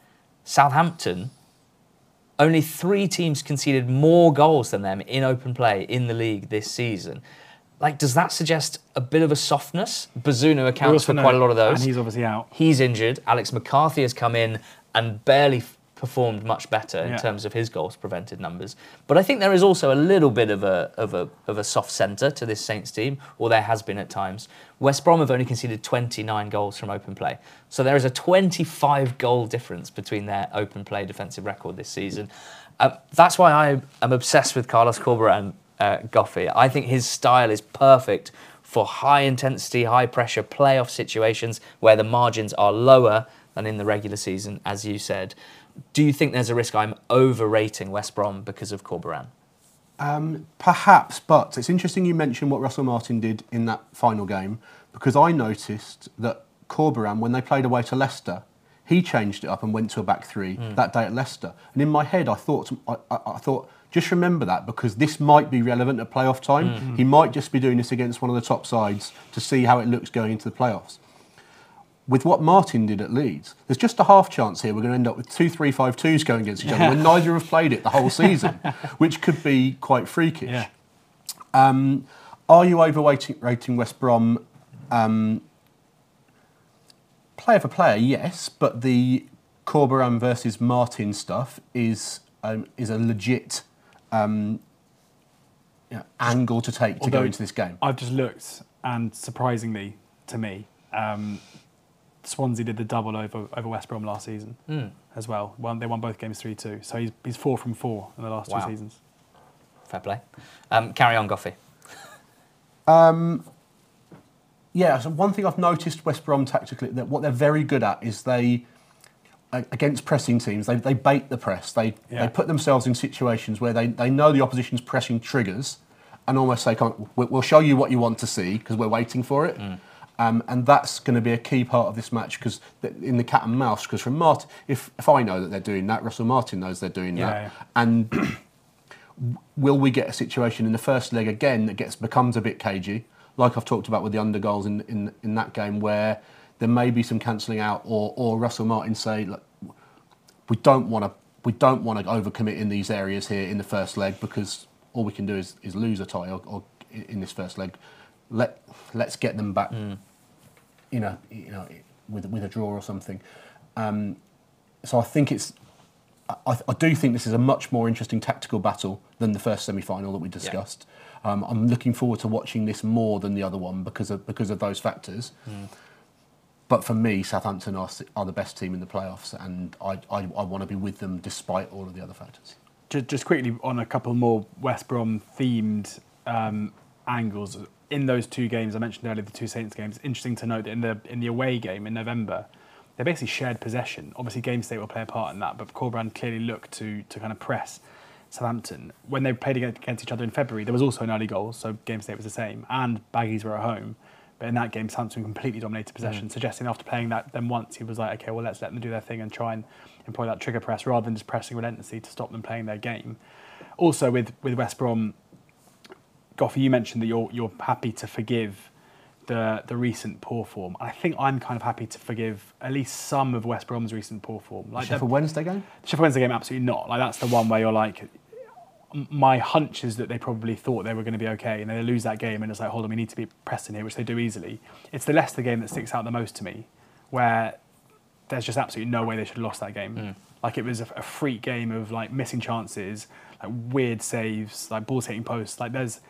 Southampton, only three teams conceded more goals than them in open play in the league this season. Like, does that suggest a bit of a softness? Bazunu accounts for quite a lot of those. And he's obviously out. He's injured. Alex McCarthy has come in and barely performed much better in yeah. terms of his goals prevented numbers. But I think there is also a little bit of a of a of a soft centre to this Saints team, or there has been at times. West Brom have only conceded twenty-nine goals from open play. So there is a twenty-five goal difference between their open play defensive record this season. Uh, that's why I am obsessed with Carlos Corberán, uh, Goffey. I think his style is perfect for high intensity, high pressure playoff situations where the margins are lower than in the regular season, as you said. Do you think there's a risk I'm overrating West Brom because of Corberan? Um, perhaps, but it's interesting you mentioned what Russell Martin did in that final game, because I noticed that Corberan, when they played away to Leicester, he changed it up and went to a back three mm. that day at Leicester. And in my head, I thought, I, I, I thought, just remember that, because this might be relevant at playoff time. Mm-hmm. He might just be doing this against one of the top sides to see how it looks going into the playoffs. With what Martin did at Leeds, there's just a half chance here we're going to end up with two three five twos going against each other when neither have played it the whole season, which could be quite freakish. Yeah. Um, are you overrating rating West Brom? Um, player for player, yes, but the Corberan versus Martin stuff is um, is a legit um, you know, angle to take to Although go into this game. I've just looked, and surprisingly to me, um, Swansea did the double over over West Brom last season mm. as well. Won, they won both games three two. So he's he's four from four in the last wow. two seasons. Fair play. Um, carry on, Goffey. um, yeah, so one thing I've noticed West Brom tactically, that what they're very good at is they, against pressing teams, they, they bait the press. They yeah. they put themselves in situations where they, they know the opposition's pressing triggers and almost say, Come on, we'll show you what you want to see because we're waiting for it. Mm. Um, and that's going to be a key part of this match because in the cat and mouse, because from Martin, if, if I know that they're doing that, Russell Martin knows they're doing yeah, that. Yeah. And will we get a situation in the first leg again that gets becomes a bit cagey, like I've talked about with the undergoals in, in, in that game, where there may be some cancelling out, or or Russell Martin say, look, we don't want to we don't want to overcommit in these areas here in the first leg because all we can do is, is lose a tie or, or in this first leg. Let let's get them back, mm. you know, you know, with with a draw or something. Um, so I think it's. I, I do think this is a much more interesting tactical battle than the first semi-final that we discussed. Yeah. Um, I'm looking forward to watching this more than the other one because of because of those factors. Mm. But for me, Southampton are, are the best team in the playoffs, and I, I, I want to be with them despite all of the other factors. Just, just quickly on a couple more West Brom themed um, angles in those two games I mentioned earlier, the two Saints games. Interesting to note that in the in the away game in November, they basically shared possession. Obviously, game state will play a part in that, but Corberan clearly looked to to kind of press Southampton. When they played against each other in February, there was also an early goal, so game state was the same, and Baggies were at home. But in that game, Southampton completely dominated possession, mm. suggesting after playing that them once, he was like, okay, well, let's let them do their thing and try and employ that trigger press rather than just pressing relentlessly to stop them playing their game. Also, with, with West Brom, Goffey, you mentioned that you're you're happy to forgive the the recent poor form. I think I'm kind of happy to forgive at least some of West Brom's recent poor form. Like the Sheffield Wednesday game? The Sheffield Wednesday game, absolutely not. Like that's the one where you're like, my hunch is that they probably thought they were going to be okay, and then they lose that game, and it's like, hold on, we need to be Preston here, which they do easily. It's the Leicester game that sticks out the most to me, where there's just absolutely no way they should have lost that game. Mm. Like it was a, a freak game of like missing chances, like weird saves, like balls hitting posts. Like there's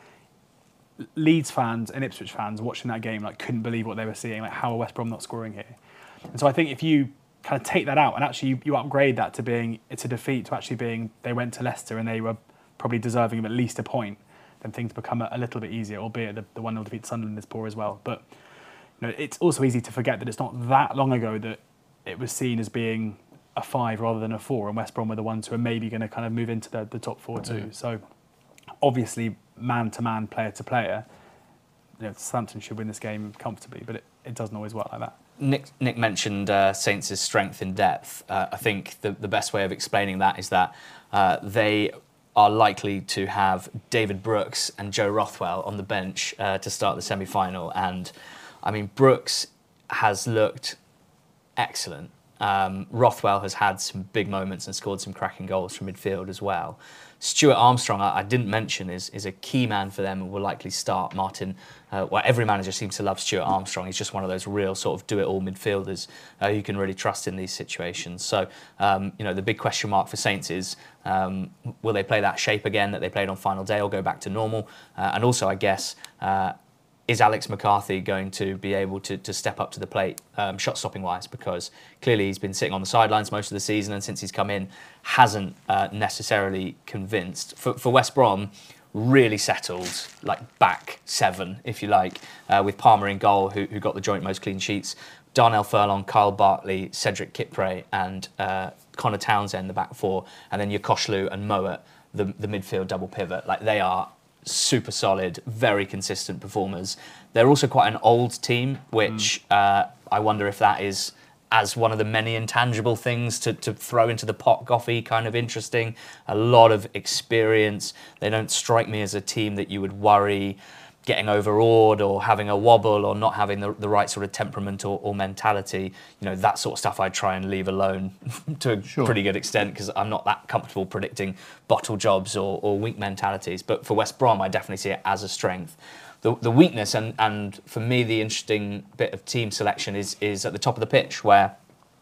Leeds fans and Ipswich fans watching that game like couldn't believe what they were seeing. Like how are West Brom not scoring here? And so I think if you kind of take that out and actually you, you upgrade that to being it's a defeat to actually being they went to Leicester and they were probably deserving of at least a point, then things become a, a little bit easier, albeit the, the one nil defeat to Sunderland is poor as well. But you know, it's also easy to forget that it's not that long ago that it was seen as being a five rather than a four, and West Brom were the ones who are maybe going to kind of move into the, the top four too. Mm-hmm. So obviously, man-to-man, player-to-player, you know, Southampton should win this game comfortably, but it, it doesn't always work like that. Nick, Nick mentioned uh, Saints' strength in depth. Uh, I think the, the best way of explaining that is that uh, they are likely to have David Brooks and Joe Rothwell on the bench uh, to start the semi-final. And, I mean, Brooks has looked excellent. Um, Rothwell has had some big moments and scored some cracking goals from midfield as well. Stuart Armstrong, I, I didn't mention, is is a key man for them and will likely start. Martin, uh, well, every manager seems to love Stuart Armstrong. He's just one of those real sort of do-it-all midfielders uh, who you can really trust in these situations. So, um, you know, the big question mark for Saints is, um, will they play that shape again that they played on final day or go back to normal? Uh, and also, I guess, uh, is Alex McCarthy going to be able to, to step up to the plate um, shot-stopping wise? Because clearly he's been sitting on the sidelines most of the season, and since he's come in, hasn't uh, necessarily convinced. For, for West Brom, really settled, like back seven, if you like, uh, with Palmer in goal, who, who got the joint most clean sheets. Darnell Furlong, Kyle Bartley, Cedric Kipre, and uh, Connor Townsend, the back four, and then Yokoshlu and Mowat, the, the midfield double pivot. Like, they are super solid, very consistent performers. They're also quite an old team, which mm. uh, I wonder if that is, as one of the many intangible things to, to throw into the pot, Goffey, kind of interesting. A lot of experience. They don't strike me as a team that you would worry getting overawed or having a wobble or not having the, the right sort of temperament or, or mentality. You know, that sort of stuff I try and leave alone to a sure. pretty good extent, because I'm not that comfortable predicting bottle jobs or, or weak mentalities. But for West Brom, I definitely see it as a strength. The, the weakness, and, and for me, the interesting bit of team selection is is at the top of the pitch, where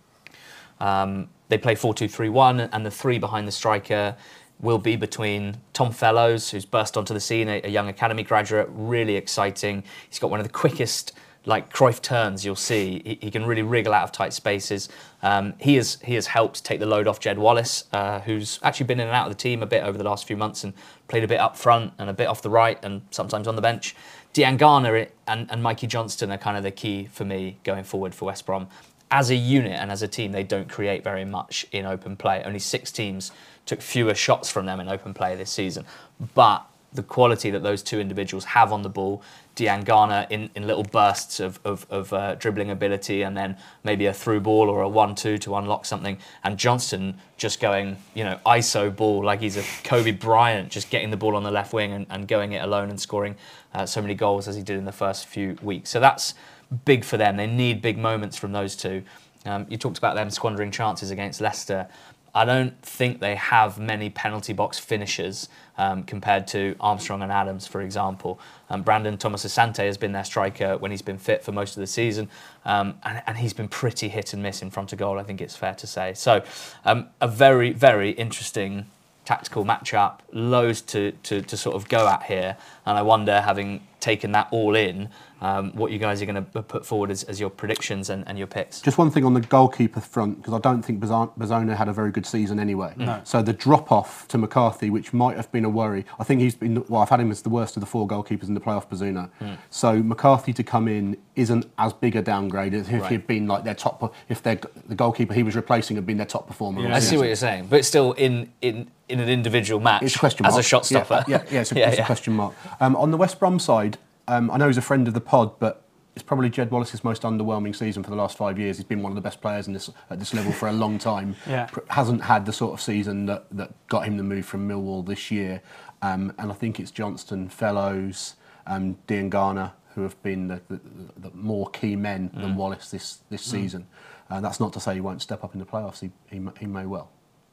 um, they play four two three one, and the three behind the striker will be between Tom Fellows, who's burst onto the scene, a, a young academy graduate, really exciting. He's got one of the quickest, like, Cruyff turns you'll see. He, he can really wriggle out of tight spaces. Um, he has he has helped take the load off Jed Wallace, uh, who's actually been in and out of the team a bit over the last few months and played a bit up front and a bit off the right and sometimes on the bench. Diangana and, and Mikey Johnston are kind of the key for me going forward for West Brom. As a unit and as a team, they don't create very much in open play. Only six teams took fewer shots from them in open play this season. But the quality that those two individuals have on the ball, Diangana in, in little bursts of, of, of uh, dribbling ability, and then maybe a through ball or a one two to unlock something, and Johnston just going, you know, I S O ball like he's a Kobe Bryant, just getting the ball on the left wing and, and going it alone and scoring uh, so many goals as he did in the first few weeks. So that's big for them. They need big moments from those two. Um, you talked about them squandering chances against Leicester. I don't think they have many penalty box finishers um, compared to Armstrong and Adams, for example. Um, Brandon Thomas Asante has been their striker when he's been fit for most of the season, um, and, and he's been pretty hit and miss in front of goal, I think it's fair to say. So um, a very, very interesting tactical matchup, loads to, to, to sort of go at here, and I wonder, having taken that all in, um, what you guys are going to put forward as, as your predictions and, and your picks. Just one thing on the goalkeeper front, because I don't think Bazona had a very good season anyway. No. So the drop-off to McCarthy, which might have been a worry, I think he's been, well, I've had him as the worst of the four goalkeepers in the playoff, Bazuna. Mm. So McCarthy to come in isn't as big a downgrade as if right. he'd been like their top, if the goalkeeper he was replacing had been their top performer. Yeah. I see what you're saying, but still in in, in an individual match, it's a question mark. As a shot stopper. Yeah, yeah, yeah it's, a, yeah, it's yeah. a question mark. Um, on the West Brom side, um, I know he's a friend of the pod, but it's probably Jed Wallace's most underwhelming season for the last five years. He's been one of the best players in this at this level for a long time. Yeah. Hasn't had the sort of season that, that got him the move from Millwall this year. Um, and I think it's Johnston, Fellows, um, Diangana, who have been the, the, the more key men mm. than Wallace this, this mm. season. And uh, that's not to say he won't step up in the playoffs. He, he, he may well.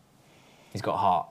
He's got heart.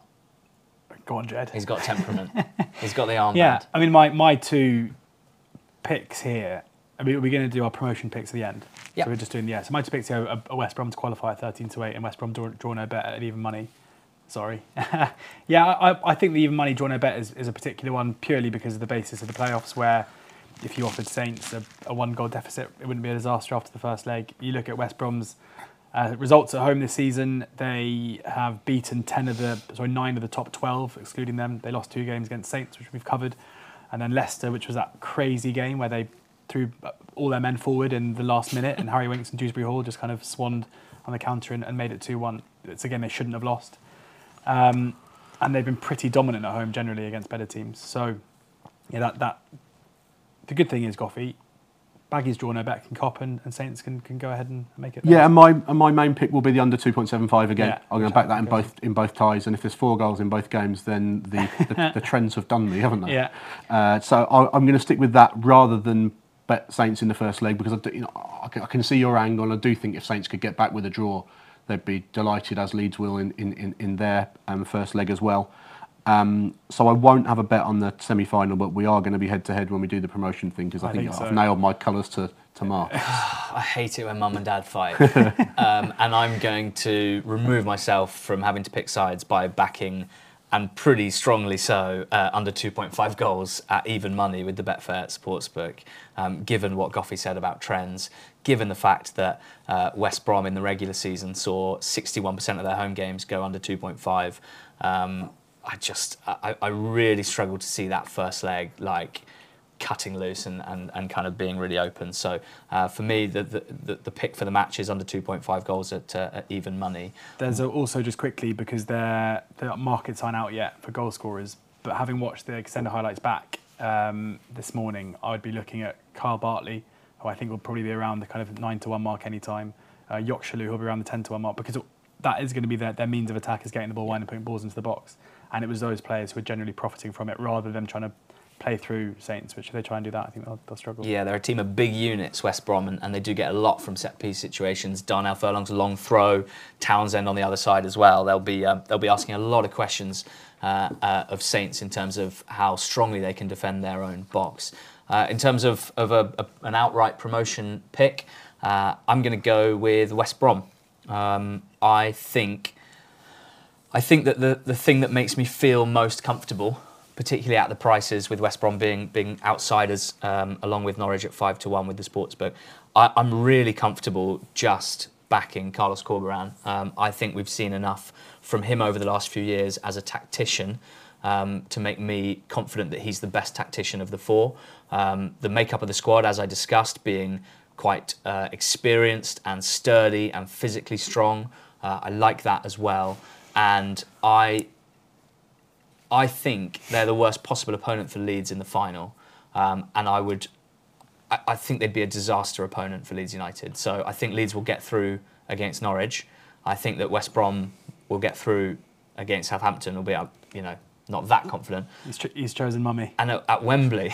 Go on, Jed. He's got temperament. He's got the armband. Yeah, I mean, my, my two picks here, I mean, we're going to do our promotion picks at the end. Yep. So we're just doing, yeah. So my two picks here are, are West Brom to qualify at thirteen to eight and West Brom draw, draw no bet at even money. Sorry. yeah, I, I think the even money draw no bet is, is a particular one purely because of the basis of the playoffs, where if you offered Saints a, a one goal deficit, it wouldn't be a disaster after the first leg. You look at West Brom's uh, results at home this season, they have beaten ten of the, sorry, nine of the top twelve, excluding them. They lost two games against Saints, which we've covered. And then Leicester, which was that crazy game where they threw all their men forward in the last minute, and Harry Winks and Dewsbury Hall just kind of swanned on the counter and, and made it two one. It's a game they shouldn't have lost. Um, and they've been pretty dominant at home generally against better teams. So, yeah, that that the good thing is, Goffey, Baggy's draw no bet can cop, and, and Saints can, can go ahead and make it. Yeah, and my and my main pick will be the under two point seven five again. Yeah, I'm going to back that in both in both ties, and if there's four goals in both games, then the the, the trends have done me, haven't they? Yeah. Uh, so I, I'm going to stick with that rather than bet Saints in the first leg, because I, do, you know, I, can, I can see your angle, and I do think if Saints could get back with a draw, they'd be delighted, as Leeds will in, in, in, in their um, first leg as well. Um, so I won't have a bet on the semi-final, but we are going to be head-to-head when we do the promotion thing, because I, I think, think so. I've nailed my colours to, to mark. I hate it when mum and dad fight. um, and I'm going to remove myself from having to pick sides by backing, and pretty strongly so, uh, under two point five goals at even money with the Betfair Sportsbook, um, given what Goffey said about trends, given the fact that uh, West Brom in the regular season saw sixty-one percent of their home games go under two point five. Um, I just, I, I really struggle to see that first leg like cutting loose and, and, and kind of being really open. So uh, for me, the, the the pick for the match is under two point five goals at, uh, at even money. There's also, just quickly, because their the markets aren't out yet for goal scorers, but having watched the extended highlights back um, this morning, I would be looking at Kyle Bartley, who I think will probably be around the kind of nine to one mark anytime. Uh, Yokshalu, who'll be around the ten to one mark, because that is going to be their, their means of attack, is getting the ball wide and putting balls into the box. And it was those players who are generally profiting from it, rather than them trying to play through Saints, which if they try and do that, I think they'll, they'll struggle. Yeah, they're a team of big units, West Brom, and, and they do get a lot from set-piece situations. Darnell Furlong's long throw, Townsend on the other side as well. They'll be uh, they'll be asking a lot of questions uh, uh, of Saints in terms of how strongly they can defend their own box. Uh, in terms of, of a, a, an outright promotion pick, uh, I'm going to go with West Brom. Um, I think I think that the, the thing that makes me feel most comfortable, particularly at the prices, with West Brom being being outsiders, um, along with Norwich at five to one with the sportsbook, I, I'm really comfortable just backing Carlos Corberán. Um, I think we've seen enough from him over the last few years as a tactician um, to make me confident that he's the best tactician of the four. Um, the makeup of the squad, as I discussed, being quite uh, experienced and sturdy and physically strong. Uh, I like that as well, and I. I think they're the worst possible opponent for Leeds in the final, um, and I would, I, I think they'd be a disaster opponent for Leeds United. So I think Leeds will get through against Norwich. I think that West Brom will get through against Southampton. Will be, you know, not that confident. He's, ch- he's chosen mummy. And at, at Wembley,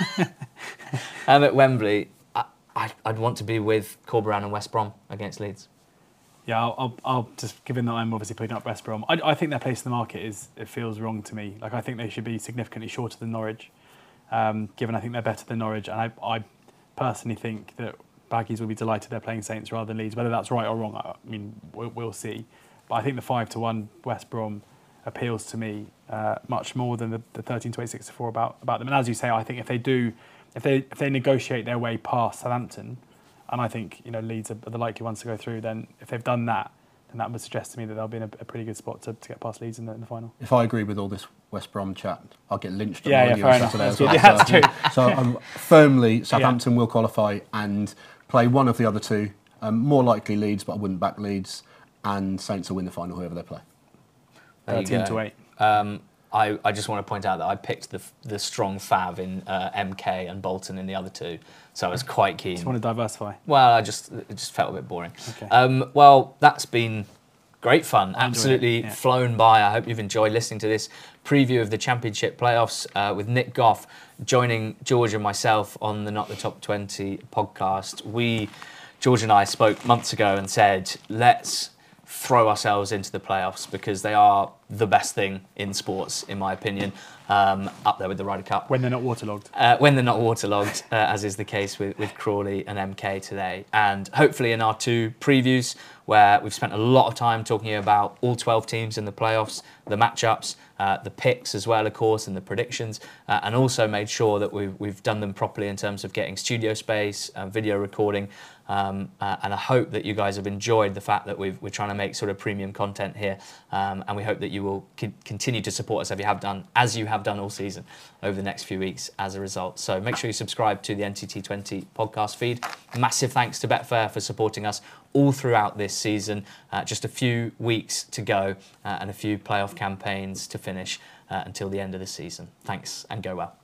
and at Wembley, I, I'd, I'd want to be with Corberán and West Brom against Leeds. Yeah, I'll, I'll, I'll just, given that I'm obviously picking up West Brom, I, I think their place in the market is, it feels wrong to me. Like, I think they should be significantly shorter than Norwich, um, given I think they're better than Norwich. And I, I personally think that Baggies will be delighted they're playing Saints rather than Leeds. Whether that's right or wrong, I mean, we'll, we'll see. But I think the five to one West Brom appeals to me uh, much more than the, the thirteen to eight sixty-four about, about them. And as you say, I think if they do, if they if they negotiate their way past Southampton, and I think, you know, Leeds are the likely ones to go through, then if they've done that, then that would suggest to me that they'll be in a, a pretty good spot to, to get past Leeds in the, in the final. If I agree with all this West Brom chat, I'll get lynched at yeah, yeah, yeah, on enough. Saturday as That's well. yeah, that's so, true. so I'm firmly, Southampton yeah. will qualify and play one of the other two. Um, more likely Leeds, but I wouldn't back Leeds. And Saints will win the final, whoever they play. thirteen to eight. Um, I, I just want to point out that I picked the the strong fav in uh, M K and Bolton in the other two, so I was quite keen. Just want to diversify. Well, I just it just felt a bit boring. Okay. Um, well, that's been great fun. Absolutely yeah. flown by. I hope you've enjoyed listening to this preview of the Championship playoffs uh, with Nick Goff joining George and myself on the Not the Top twenty podcast. We, George and I, spoke months ago and said, let's throw ourselves into the playoffs because they are the best thing in sports, in my opinion, um, up there with the Ryder Cup. When they're not waterlogged. Uh, when they're not waterlogged, uh, as is the case with, with Crawley and M K today. And hopefully in our two previews, where we've spent a lot of time talking about all twelve teams in the playoffs, the matchups, uh, the picks as well, of course, and the predictions, uh, and also made sure that we've, we've done them properly in terms of getting studio space, uh, video recording, um, uh, and I hope that you guys have enjoyed the fact that we've, we're trying to make sort of premium content here, um, and we hope that you will c- continue to support us as you have done, as you have done all season over the next few weeks as a result. So make sure you subscribe to the N T T twenty podcast feed. Massive thanks to Betfair for supporting us all throughout this season. Uh, just a few weeks to go uh, and a few playoff campaigns to finish uh, until the end of the season. Thanks and go well.